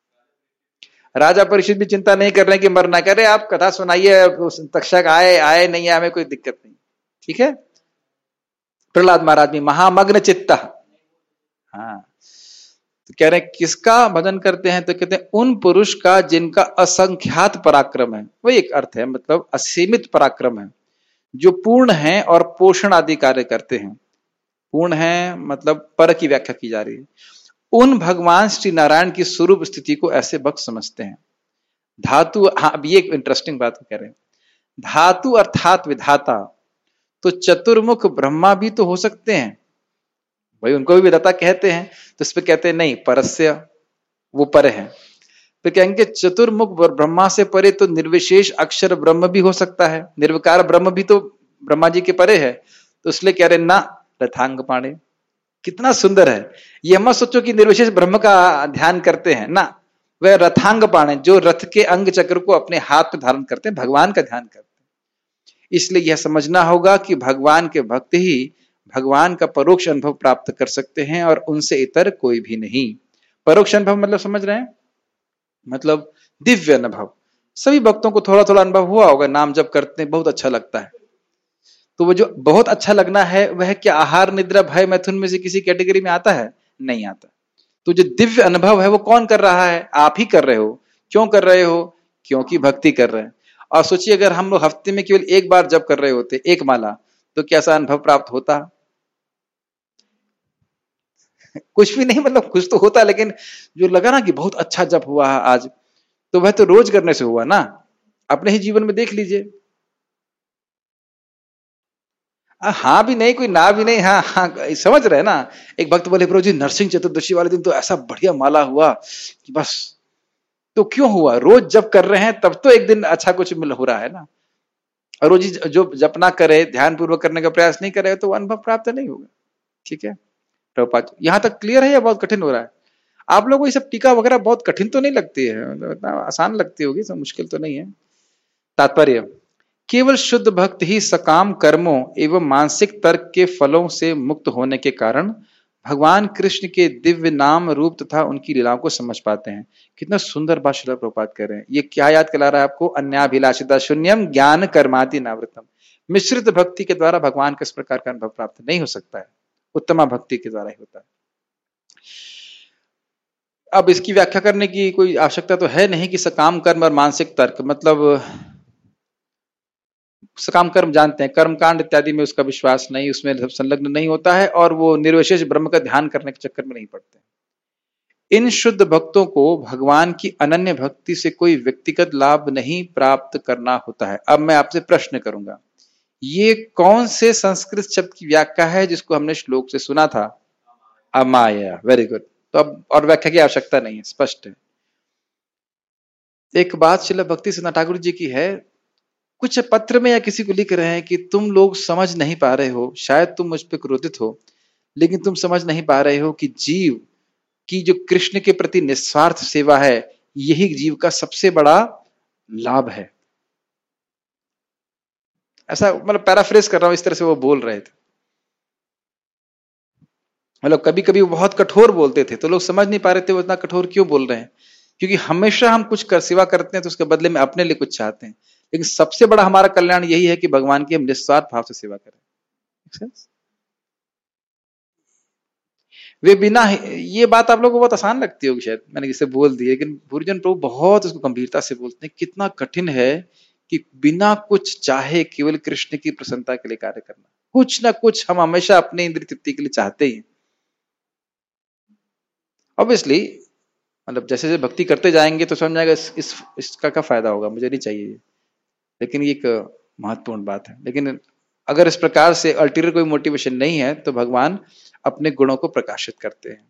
राजा परिषद भी चिंता नहीं कर रहे कि मरना, कह रहे आप कथा सुनाइए, तक्षक आए आए नहीं आए, हमें कोई दिक्कत नहीं। ठीक है। प्रहलाद महाराज भी महामग्न चित्ता। हाँ, तो कह रहे हैं किसका भजन करते हैं? तो कहते हैं उन पुरुष का जिनका असंख्यात पराक्रम है। वही एक अर्थ है, मतलब असीमित पराक्रम है, जो पूर्ण है और पोषण आदि कार्य करते हैं। पूर्ण है मतलब पर की व्याख्या की जा रही है। उन भगवान श्री नारायण की स्वरूप स्थिति को ऐसे भक्त समझते हैं। धातु, हाँ अब ये एक इंटरेस्टिंग बात कह रहे हैं, धातु अर्थात विधाता, तो चतुर्मुख ब्रह्मा भी तो हो सकते हैं भाई, उनको भी विधाता कहते हैं। तो इस पे कहते हैं नहीं, परस्य, वो परे है। फिर कहेंगे चतुर्मुख ब्रह्मा से परे तो निर्विशेष अक्षर ब्रह्म भी हो सकता है, निर्विकार ब्रह्म भी तो ब्रह्मा जी के परे है। तो इसलिए कह रहे ना रथांग पाणे। कितना सुंदर है ये। मत सोचो कि निर्विशेष ब्रह्म का ध्यान करते हैं ना, वह रथांग पाणे, जो रथ के अंग चक्र को अपने हाथ में धारण करते हैं, भगवान का ध्यान करते हैं। इसलिए यह समझना होगा कि भगवान के भक्त ही भगवान का परोक्ष अनुभव प्राप्त कर सकते हैं और उनसे इतर कोई भी नहीं। परोक्ष अनुभव मतलब समझ रहे हैं? मतलब दिव्य अनुभव। सभी भक्तों को थोड़ा थोड़ा अनुभव हुआ होगा, नाम जब करते हैं बहुत अच्छा लगता है। तो वो जो बहुत अच्छा लगना है वह क्या आहार निद्रा भय मैथुन में से किसी कैटेगरी में आता है? नहीं आता। तो जो दिव्य अनुभव है वो कौन कर रहा है? आप ही कर रहे हो। क्यों कर रहे हो? क्योंकि भक्ति कर रहे हैं। और सोचिए अगर हम लोग हफ्ते में केवल एक बार जप कर रहे होते, एक माला, तो कैसा अनुभव प्राप्त होता? कुछ भी नहीं, मतलब कुछ तो होता, लेकिन जो लगा ना कि बहुत अच्छा जप हुआ आज, तो वह तो रोज करने से हुआ ना। अपने ही जीवन में देख लीजिए। हाँ भी नहीं, कोई ना भी नहीं, हाँ हाँ, समझ रहे हैं ना। एक भक्त बोले प्रभु जी नरसिंह चतुर्दशी वाले दिन तो ऐसा बढ़िया माला हुआ कि बस। तो क्यों हुआ? रोज जप कर रहे हैं तब तो एक दिन अच्छा कुछ मिल हो रहा है ना। और रोज जो जपना करे, ध्यान पूर्वक करने का प्रयास नहीं करे तो अनुभव प्राप्त नहीं होगा। ठीक है, प्रभुपाद यहां तक क्लियर है या बहुत कठिन हो रहा है? आप लोगों को ये सब टीका वगैरह बहुत कठिन तो नहीं लगती है? मतलब इतना आसान लगती होगी, सब मुश्किल तो नहीं है। तात्पर्य, केवल शुद्ध भक्त ही सकाम कर्मों एवं मानसिक तर्क के फलों से मुक्त होने के कारण भगवान कृष्ण के दिव्य नाम रूप तथा उनकी लीलाओं को समझ पाते हैं। कितना सुंदर बात श्रील प्रभुपाद कर रहे हैं। ये क्या याद दिला रहा है आपको? अन्याभिलाषिता शून्यम ज्ञान कर्माति नावृतम। मिश्रित भक्ति के द्वारा भगवान का इस प्रकार का अनुभव प्राप्त नहीं हो सकता है, उत्तमा भक्ति के द्वारा ही होता है। अब इसकी व्याख्या करने की कोई आवश्यकता तो है नहीं कि सकाम कर्म और मानसिक तर्क, मतलब सकाम कर्म जानते हैं, कर्म कांड इत्यादि में उसका विश्वास नहीं, उसमें संलग्न नहीं होता है और वो निर्विशेष ब्रह्म का ध्यान करने के चक्कर में नहीं पड़ते। इन शुद्ध भक्तों को भगवान की अनन्य भक्ति से कोई व्यक्तिगत लाभ नहीं प्राप्त करना होता है। अब मैं आपसे प्रश्न करूंगा, ये कौन से संस्कृत शब्द की व्याख्या है जिसको हमने श्लोक से सुना था? अमाया। Very good. तो अब और व्याख्या की आवश्यकता नहीं है, स्पष्ट है। एक बात श्रील भक्ति सिद्धांत ठाकुर जी की है, कुछ पत्र में या किसी को लिख रहे हैं कि तुम लोग समझ नहीं पा रहे हो, शायद तुम मुझ पर क्रोधित हो, लेकिन तुम समझ नहीं पा रहे हो कि जीव की जो कृष्ण के प्रति निस्वार्थ सेवा है, यही जीव का सबसे बड़ा लाभ है। ऐसा मतलब पैराफ्रेज कर रहा हूं, इस तरह से वो बोल रहे थे। मतलब कभी कभी वो बहुत कठोर बोलते थे तो लोग समझ नहीं पा रहे थे वो इतना कठोर क्यों बोल रहे हैं, क्योंकि हमेशा हम कुछ कर सेवा करते हैं तो उसके बदले में अपने लिए कुछ चाहते हैं, लेकिन सबसे बड़ा हमारा कल्याण यही है कि भगवान की हम निस्वार्थ भाव से सेवा करें। वे बिना, ये बात आप लोगों को बहुत आसान लगती होगी शायद, मैंने किसे बोल दी, लेकिन भूरिजन प्रभु बहुत उसको गंभीरता से बोलते हैं, कितना कठिन है कि बिना कुछ चाहे केवल कृष्ण की प्रसन्नता के लिए कार्य करना। कुछ ना कुछ हम हमेशा अपने इंद्रिय तृप्ति के लिए चाहते ही। ऑब्वियसली मतलब जैसे जैसे भक्ति करते जाएंगे तो समझ जाएगा इस, इस इसका क्या फायदा होगा, मुझे नहीं चाहिए ये, लेकिन ये एक महत्वपूर्ण बात है। लेकिन अगर इस प्रकार से अल्टीरियर कोई मोटिवेशन नहीं है तो भगवान अपने गुणों को प्रकाशित करते हैं।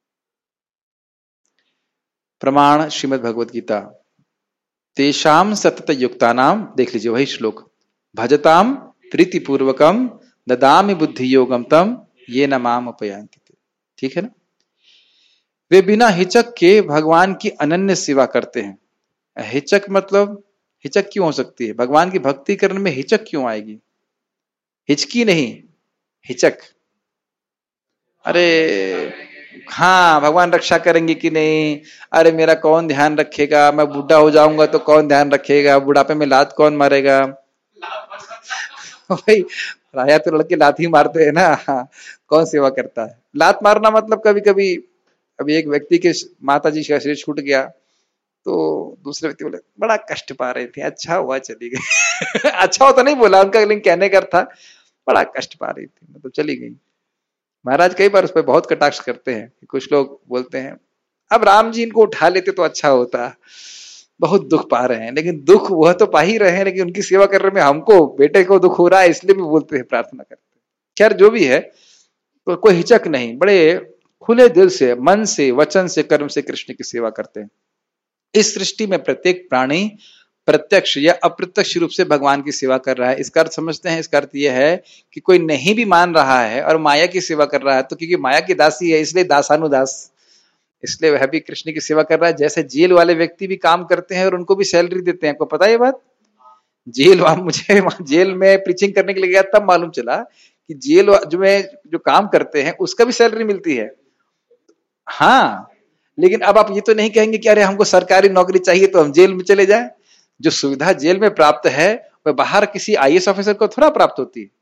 प्रमाण श्रीमद् भगवद गीता, तेषाम सतत युक्तानाम, देख लीजिए वही श्लोक, भजताम प्रीतिपूर्वकम ददामि बुद्धि योगम तम ये न माम उपयांति। ठीक है ना? वे बिना हिचक के भगवान की अनन्य सेवा करते हैं। हिचक मतलब हिचक क्यों हो सकती है? भगवान की भक्ति करने में हिचक क्यों आएगी? हिचकी नहीं, हिचक। अरे हाँ, भगवान रक्षा करेंगे कि नहीं, अरे मेरा कौन ध्यान रखेगा, मैं बूढ़ा हो जाऊंगा तो कौन ध्यान रखेगा, बुढ़ापे में लात कौन मारेगा। भाई राया तो लड़के लात ही मारते हैं ना, कौन सेवा करता है? लात मारना मतलब कभी कभी, अभी एक व्यक्ति के माता जी का शरीर छूट गया तो दूसरे व्यक्ति बोले बड़ा कष्ट पा रहे थे, अच्छा हुआ चली गई। अच्छा हो तो नहीं बोला उनका, लेकिन कहने का था बड़ा कष्ट पा रही थी, मतलब चली गई। महाराज कई बार उस पर बहुत कटाक्ष करते हैं। कुछ लोग बोलते हैं अब राम जी इनको उठा लेते तो अच्छा होता, बहुत दुख पा रहे हैं, लेकिन दुख वह तो पा ही रहे हैं, लेकिन उनकी सेवा करने में हमको, बेटे को दुख हो रहा है, इसलिए भी बोलते हैं, प्रार्थना करते हैं। खैर जो भी है, तो कोई हिचक नहीं, बड़े खुले दिल से, मन से, वचन से, कर्म से कृष्ण की सेवा करते हैं। इस सृष्टि में प्रत्येक प्राणी प्रत्यक्ष या अप्रत्यक्ष रूप से भगवान की सेवा कर रहा है। इसका अर्थ समझते हैं? इसका अर्थ यह है कि कोई नहीं भी मान रहा है और माया की सेवा कर रहा है, तो क्योंकि माया की दासी है इसलिए दासानुदास, इसलिए वह भी कृष्ण की सेवा कर रहा है। जैसे जेल वाले व्यक्ति भी काम करते हैं और उनको भी सैलरी देते हैं, आपको पता है ये बात? जेल, मुझे जेल में प्रीचिंग करने के लिए गया तब मालूम चला कि जेल जो में जो काम करते हैं उसका भी सैलरी मिलती है। हाँ, लेकिन अब आप ये तो नहीं कहेंगे कि अरे हमको सरकारी नौकरी चाहिए तो हम जेल में चले जाएं। जो सुविधा जेल में प्राप्त है वह बाहर किसी आईएएस ऑफिसर को थोड़ा प्राप्त होती है।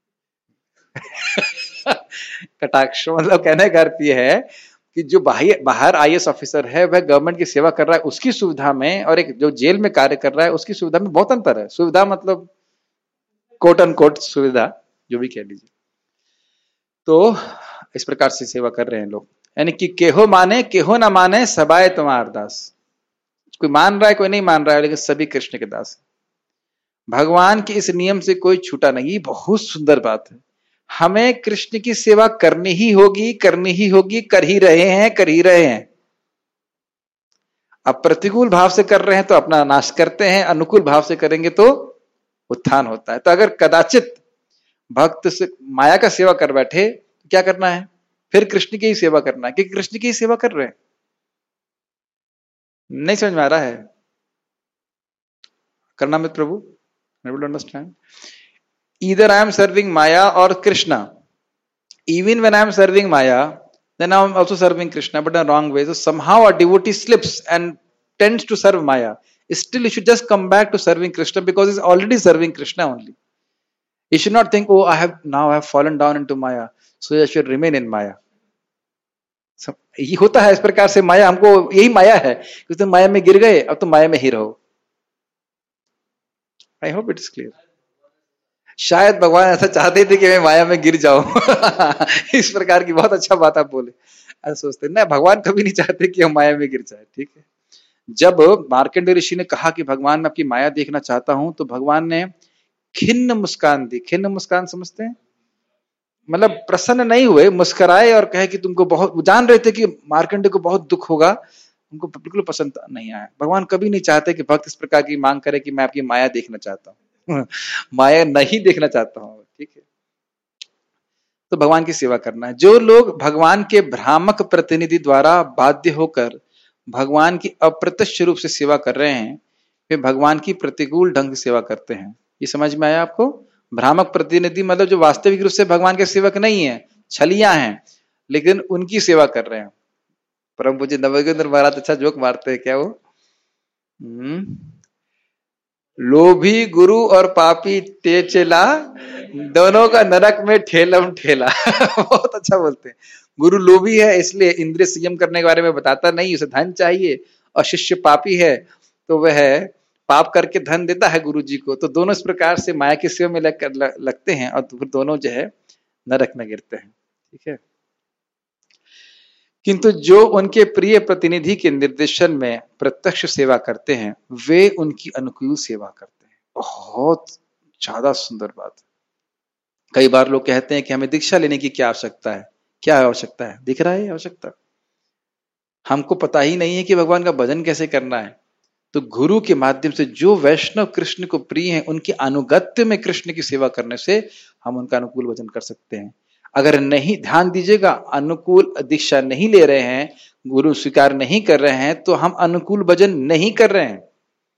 कटाक्ष मतलब कहने का अर्थ यह है कि जो बाहर बाहर आईएएस ऑफिसर है वह गवर्नमेंट की सेवा कर रहा है उसकी सुविधा में, और एक जो जेल में कार्य कर रहा है उसकी सुविधा में बहुत अंतर है। सुविधा मतलब कोट अन कोट सुविधा, जो भी कह लीजिए। तो इस प्रकार से सेवा कर रहे हैं लोग, यानी कि केहो माने केहो ना माने सबाए तुम्हार दास। कोई मान रहा है कोई नहीं मान रहा है, लेकिन सभी कृष्ण के दास। भगवान के इस नियम से कोई छूटा नहीं। बहुत सुंदर बात है। हमें कृष्ण की सेवा करनी ही होगी, करनी ही होगी, कर ही रहे हैं, कर ही रहे हैं। अब प्रतिकूल भाव से कर रहे हैं तो अपना नाश करते हैं, अनुकूल भाव से करेंगे तो उत्थान होता है। तो अगर कदाचित भक्त से माया का सेवा कर बैठे तो क्या करना है? फिर कृष्ण की ही सेवा करना है, क्योंकि कृष्ण की ही सेवा कर रहे हैं। नहीं समझ में आ रहा है? करना मत प्रभु, I will understand. Either I am serving Maya or Krishna. Even when I am serving Maya, then I am also serving Krishna, but in a wrong way. So somehow a devotee slips and tends to serve Maya. Still, he should just come back to serving Krishna because he is already serving Krishna only. He should not think, oh, I have now I have fallen down into Maya, so I should remain in Maya. So, ये होता है इस प्रकार से। माया हमको, यही माया है कि तुम माया में गिर गए, अब तुम माया में ही रहो। I hope it is clear. शायद भगवान ऐसा चाहते थे कि मैं माया में गिर जाऊं। इस प्रकार की बहुत अच्छा बात आप बोले। ऐसा सोचते ना, भगवान कभी नहीं चाहते कि हम माया में गिर जाए। ठीक है, जब मार्कंडेय ऋषि ने कहा कि भगवान मैं आपकी माया देखना चाहता हूं, तो भगवान ने खिन्न मुस्कान दी। खिन्न मुस्कान समझते हैं, मतलब प्रसन्न नहीं हुए, मुस्कुराए और कहे कि तुमको बहुत, जान रहे थे कि मार्कंडेय को बहुत दुख होगा, उनको बिल्कुल पसंद नहीं आया। भगवान कभी नहीं चाहते कि भक्त इस प्रकार की मांग करे कि मैं आपकी माया देखना चाहता हूँ माया नहीं देखना चाहता हूँ। ठीक है, तो भगवान की सेवा करना है। जो लोग भगवान के भ्रामक प्रतिनिधि द्वारा बाध्य होकर भगवान की अप्रत्यक्ष रूप से सेवा कर रहे हैं, वे भगवान की प्रतिकूल ढंग से सेवा करते हैं। ये समझ में आया आपको? भ्रामक प्रतिनिधि मतलब जो वास्तविक रूप से भगवान के सेवक नहीं है, छलियां हैं, लेकिन उनकी सेवा कर रहे हैं। परम पूज्य नवयोगेंद्र महाराज अच्छा जोक मारते हैं, क्या वो, हम्म लोभी गुरु और पापी ते चेला, दोनों का नरक में ठेलम ठेला बहुत अच्छा बोलते हैं। गुरु लोभी है इसलिए इंद्रिय संयम करने के बारे में बताता नहीं, उसे धन चाहिए, और शिष्य पापी है तो वह पाप करके धन देता है गुरु जी को। तो दोनों इस प्रकार से माया की सेवा में लग, लग, लगते हैं और फिर दोनों जो है नरक में गिरते हैं। ठीक है, किंतु जो उनके प्रिय प्रतिनिधि के निर्देशन में प्रत्यक्ष सेवा करते हैं, वे उनकी अनुकूल सेवा करते हैं। बहुत ज्यादा सुंदर बात। कई बार लोग कहते हैं कि हमें दीक्षा लेने की क्या आवश्यकता है। क्या आवश्यकता है? दिख रहा है आवश्यकता? हमको पता ही नहीं है कि भगवान का भजन कैसे करना है। तो गुरु के माध्यम से जो वैष्णव कृष्ण को प्रिय हैं, उनके अनुगत्य में कृष्ण की सेवा करने से हम उनका अनुकूल भजन कर सकते हैं। अगर नहीं, ध्यान दीजिएगा, अनुकूल दीक्षा नहीं ले रहे हैं, गुरु स्वीकार नहीं कर रहे हैं, तो हम अनुकूल भजन नहीं कर रहे हैं।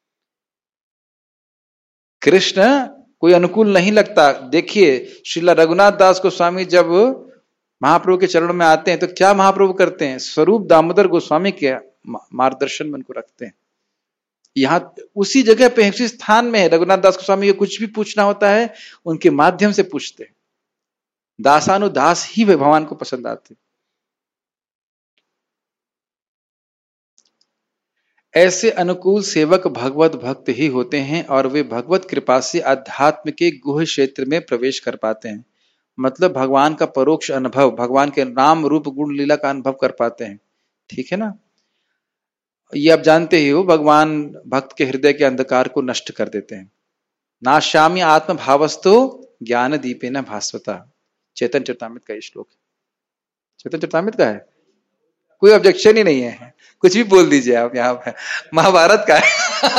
कृष्ण कोई अनुकूल नहीं लगता। देखिए श्रीला रघुनाथ दास गोस्वामी जब महाप्रभु के चरणों में आते हैं तो क्या महाप्रभु करते हैं? स्वरूप दामोदर गोस्वामी के मार्गदर्शन में उनको रखते हैं। यहाँ उसी जगह पे, उसी स्थान में रघुनाथ दास गोस्वामी को कुछ भी पूछना होता है उनके माध्यम से पूछते हैं। दासानुदास ही भगवान को पसंद आते। ऐसे अनुकूल सेवक भगवत भक्त ही होते हैं और वे भगवत कृपा से अध्यात्म के गुह क्षेत्र में प्रवेश कर पाते हैं। मतलब भगवान का परोक्ष अनुभव, भगवान के नाम रूप गुण लीला का अनुभव कर पाते हैं। ठीक है ना? ये आप जानते ही हो, भगवान भक्त के हृदय के अंधकार को नष्ट कर देते हैं। नाश्यामी आत्म भावस्तो ज्ञान दीपेन भास्वता, चेतन चरितामृत का ये श्लोक। चेतन चरितामृत का है, कोई ऑब्जेक्शन ही नहीं है, कुछ भी बोल दीजिए आप। यहाँ पे महाभारत का है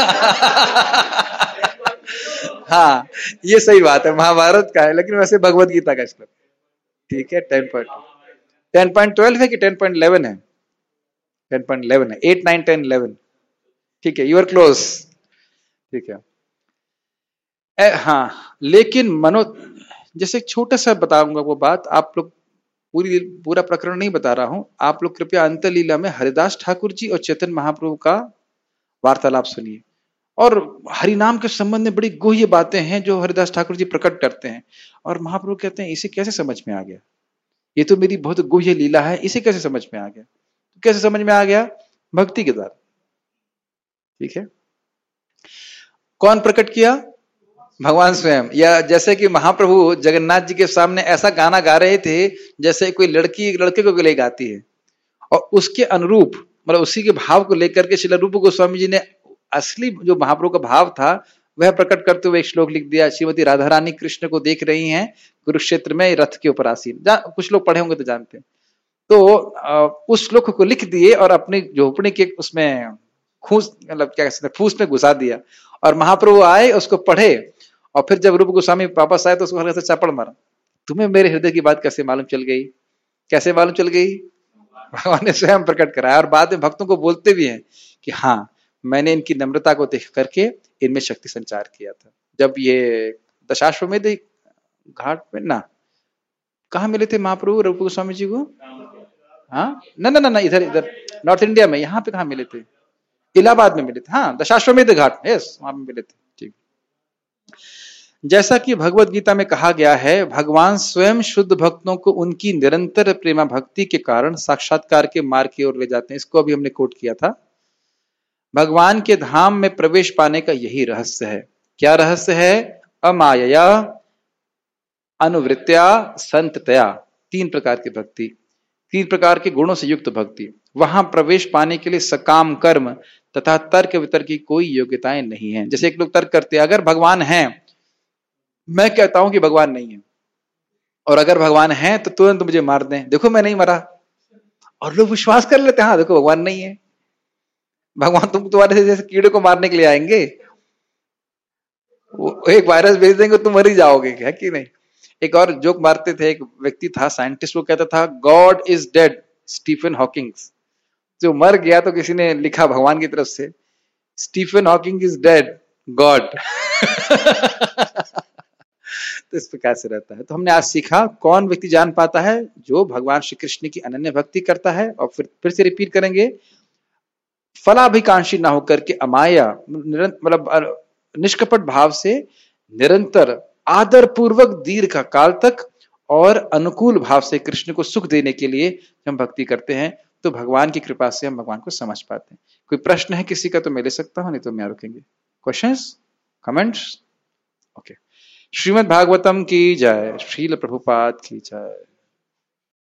हाँ ये सही बात है, महाभारत का है, लेकिन वैसे भगवत गीता का श्लोक। ठीक है, ten point ten point twelve है कि टेन पॉइंट इलेवन है? टेन पॉइंट इलेवन है, एट नाइन टेन इलेवन। ठीक है, यू आर क्लोज। ठीक है ए, हाँ, लेकिन मनो, जैसे छोटा सा बताऊंगा वो बात, आप लोग पूरी पूरा प्रकरण नहीं बता रहा हूं, आप लोग कृपया अंतलीला में हरिदास ठाकुर जी और चेतन महाप्रभु का वार्तालाप सुनिए। और हरिनाम के संबंध में बड़ी गुह्य बातें हैं जो हरिदास ठाकुर जी प्रकट करते हैं, और महाप्रभु कहते हैं इसे कैसे समझ में आ गया? ये तो मेरी बहुत गुह्य लीला है, इसे कैसे समझ में आ गया? तो कैसे समझ में आ गया? भक्ति के द्वारा। ठीक है, कौन प्रकट किया? भगवान स्वयं। या जैसे कि महाप्रभु जगन्नाथ जी के सामने ऐसा गाना गा रहे थे जैसे कोई लड़की लड़के को ले गाती है, और उसके अनुरूप, मतलब उसी के भाव को लेकर के श्रील रूप गोस्वामी जी ने असली जो महाप्रभु का भाव था वह प्रकट करते हुए एक श्लोक लिख दिया। श्रीमती राधा रानी कृष्ण को देख रही हैं कुरुक्षेत्र में रथ के ऊपर आसीन। कुछ लोग पढ़े होंगे तो जानते हैं। तो उस श्लोक को लिख दिए और अपनी झोपड़ी के उसमें खूस, मतलब क्या कहते हैं, फूस में घुसा दिया, और महाप्रभु आए उसको पढ़े, और फिर जब रूप गोस्वामी वापस आए तो उसको हल्का सा चापड़ मारा। तुम्हें मेरे हृदय की बात कैसे मालूम चल गई? कैसे मालूम चल गई? भगवान ने स्वयं प्रकट कराया, और बाद में भक्तों को बोलते भी हैं कि हाँ, मैंने इनकी नम्रता को देख करके इनमें शक्ति संचार किया था। जब ये दशाश्वमेध घाट में ना, कहाँ मिले थे महाप्रभु रूप गोस्वामी जी को? हाँ, ना ना ना इधर इधर नॉर्थ इंडिया में। यहाँ पे कहाँ मिले थे? इलाहाबाद में मिले थे। हाँ, दशाश्वमेध घाट, यस, वहां पे मिले थे। ठीक, जैसा कि भगवत गीता में कहा गया है, भगवान स्वयं शुद्ध भक्तों को उनकी निरंतर प्रेमा भक्ति के कारण साक्षात्कार के मार्ग की ओर ले जाते हैं। इसको अभी हमने कोट किया था। भगवान के धाम में प्रवेश पाने का यही रहस्य है। क्या रहस्य है? अमायया, अनुवृत्त्या, संततया, तीन प्रकार की भक्ति। तीन प्रकार के गुणों से युक्त भक्ति। वहां प्रवेश पाने के लिए सकाम कर्म तथा तर्क वितर्क की कोई योग्यताएं नहीं है। जैसे एक लोग तर्क करते हैं, अगर भगवान है, मैं कहता हूं कि भगवान नहीं है, और अगर भगवान है तो तुरंत मुझे मार दें, देखो मैं नहीं मरा, और लोग विश्वास कर लेते हैं, हाँ देखो भगवान नहीं है, भगवान तुम तुम्हारे से जैसे कीड़े को मारने के लिए आएंगे, वो एक वायरस भेज देंगे तुम मर ही जाओगे, है कि नहीं। एक और जोक मारते थे, एक व्यक्ति था साइंटिस्ट, वो कहता था God is dead Stephen Hawking. जो मर गया तो किसी ने लिखा भगवान की तरफ से, Stephen Hawking is dead God. तो इस प्रकार से रहता है। तो हमने आज सीखा कौन व्यक्ति जान पाता है, जो भगवान श्री कृष्ण की अनन्य भक्ति करता है। और फिर फिर से रिपीट करेंगे, फलाभिकांक्षी ना होकर के अमाया मतलब निष्कपट भाव से निरंतर आदर पूर्वक दीर्घ काल तक और अनुकूल भाव से कृष्ण को सुख देने के लिए हम भक्ति करते हैं, तो भगवान की कृपा से हम भगवान को समझ पाते हैं। कोई प्रश्न है किसी का तो मैं ले सकता हूं, नहीं तो मैं रुकेंगे। Questions, comments? Okay. Srimad Bhagavatam की जय, श्रील प्रभुपाद की जय।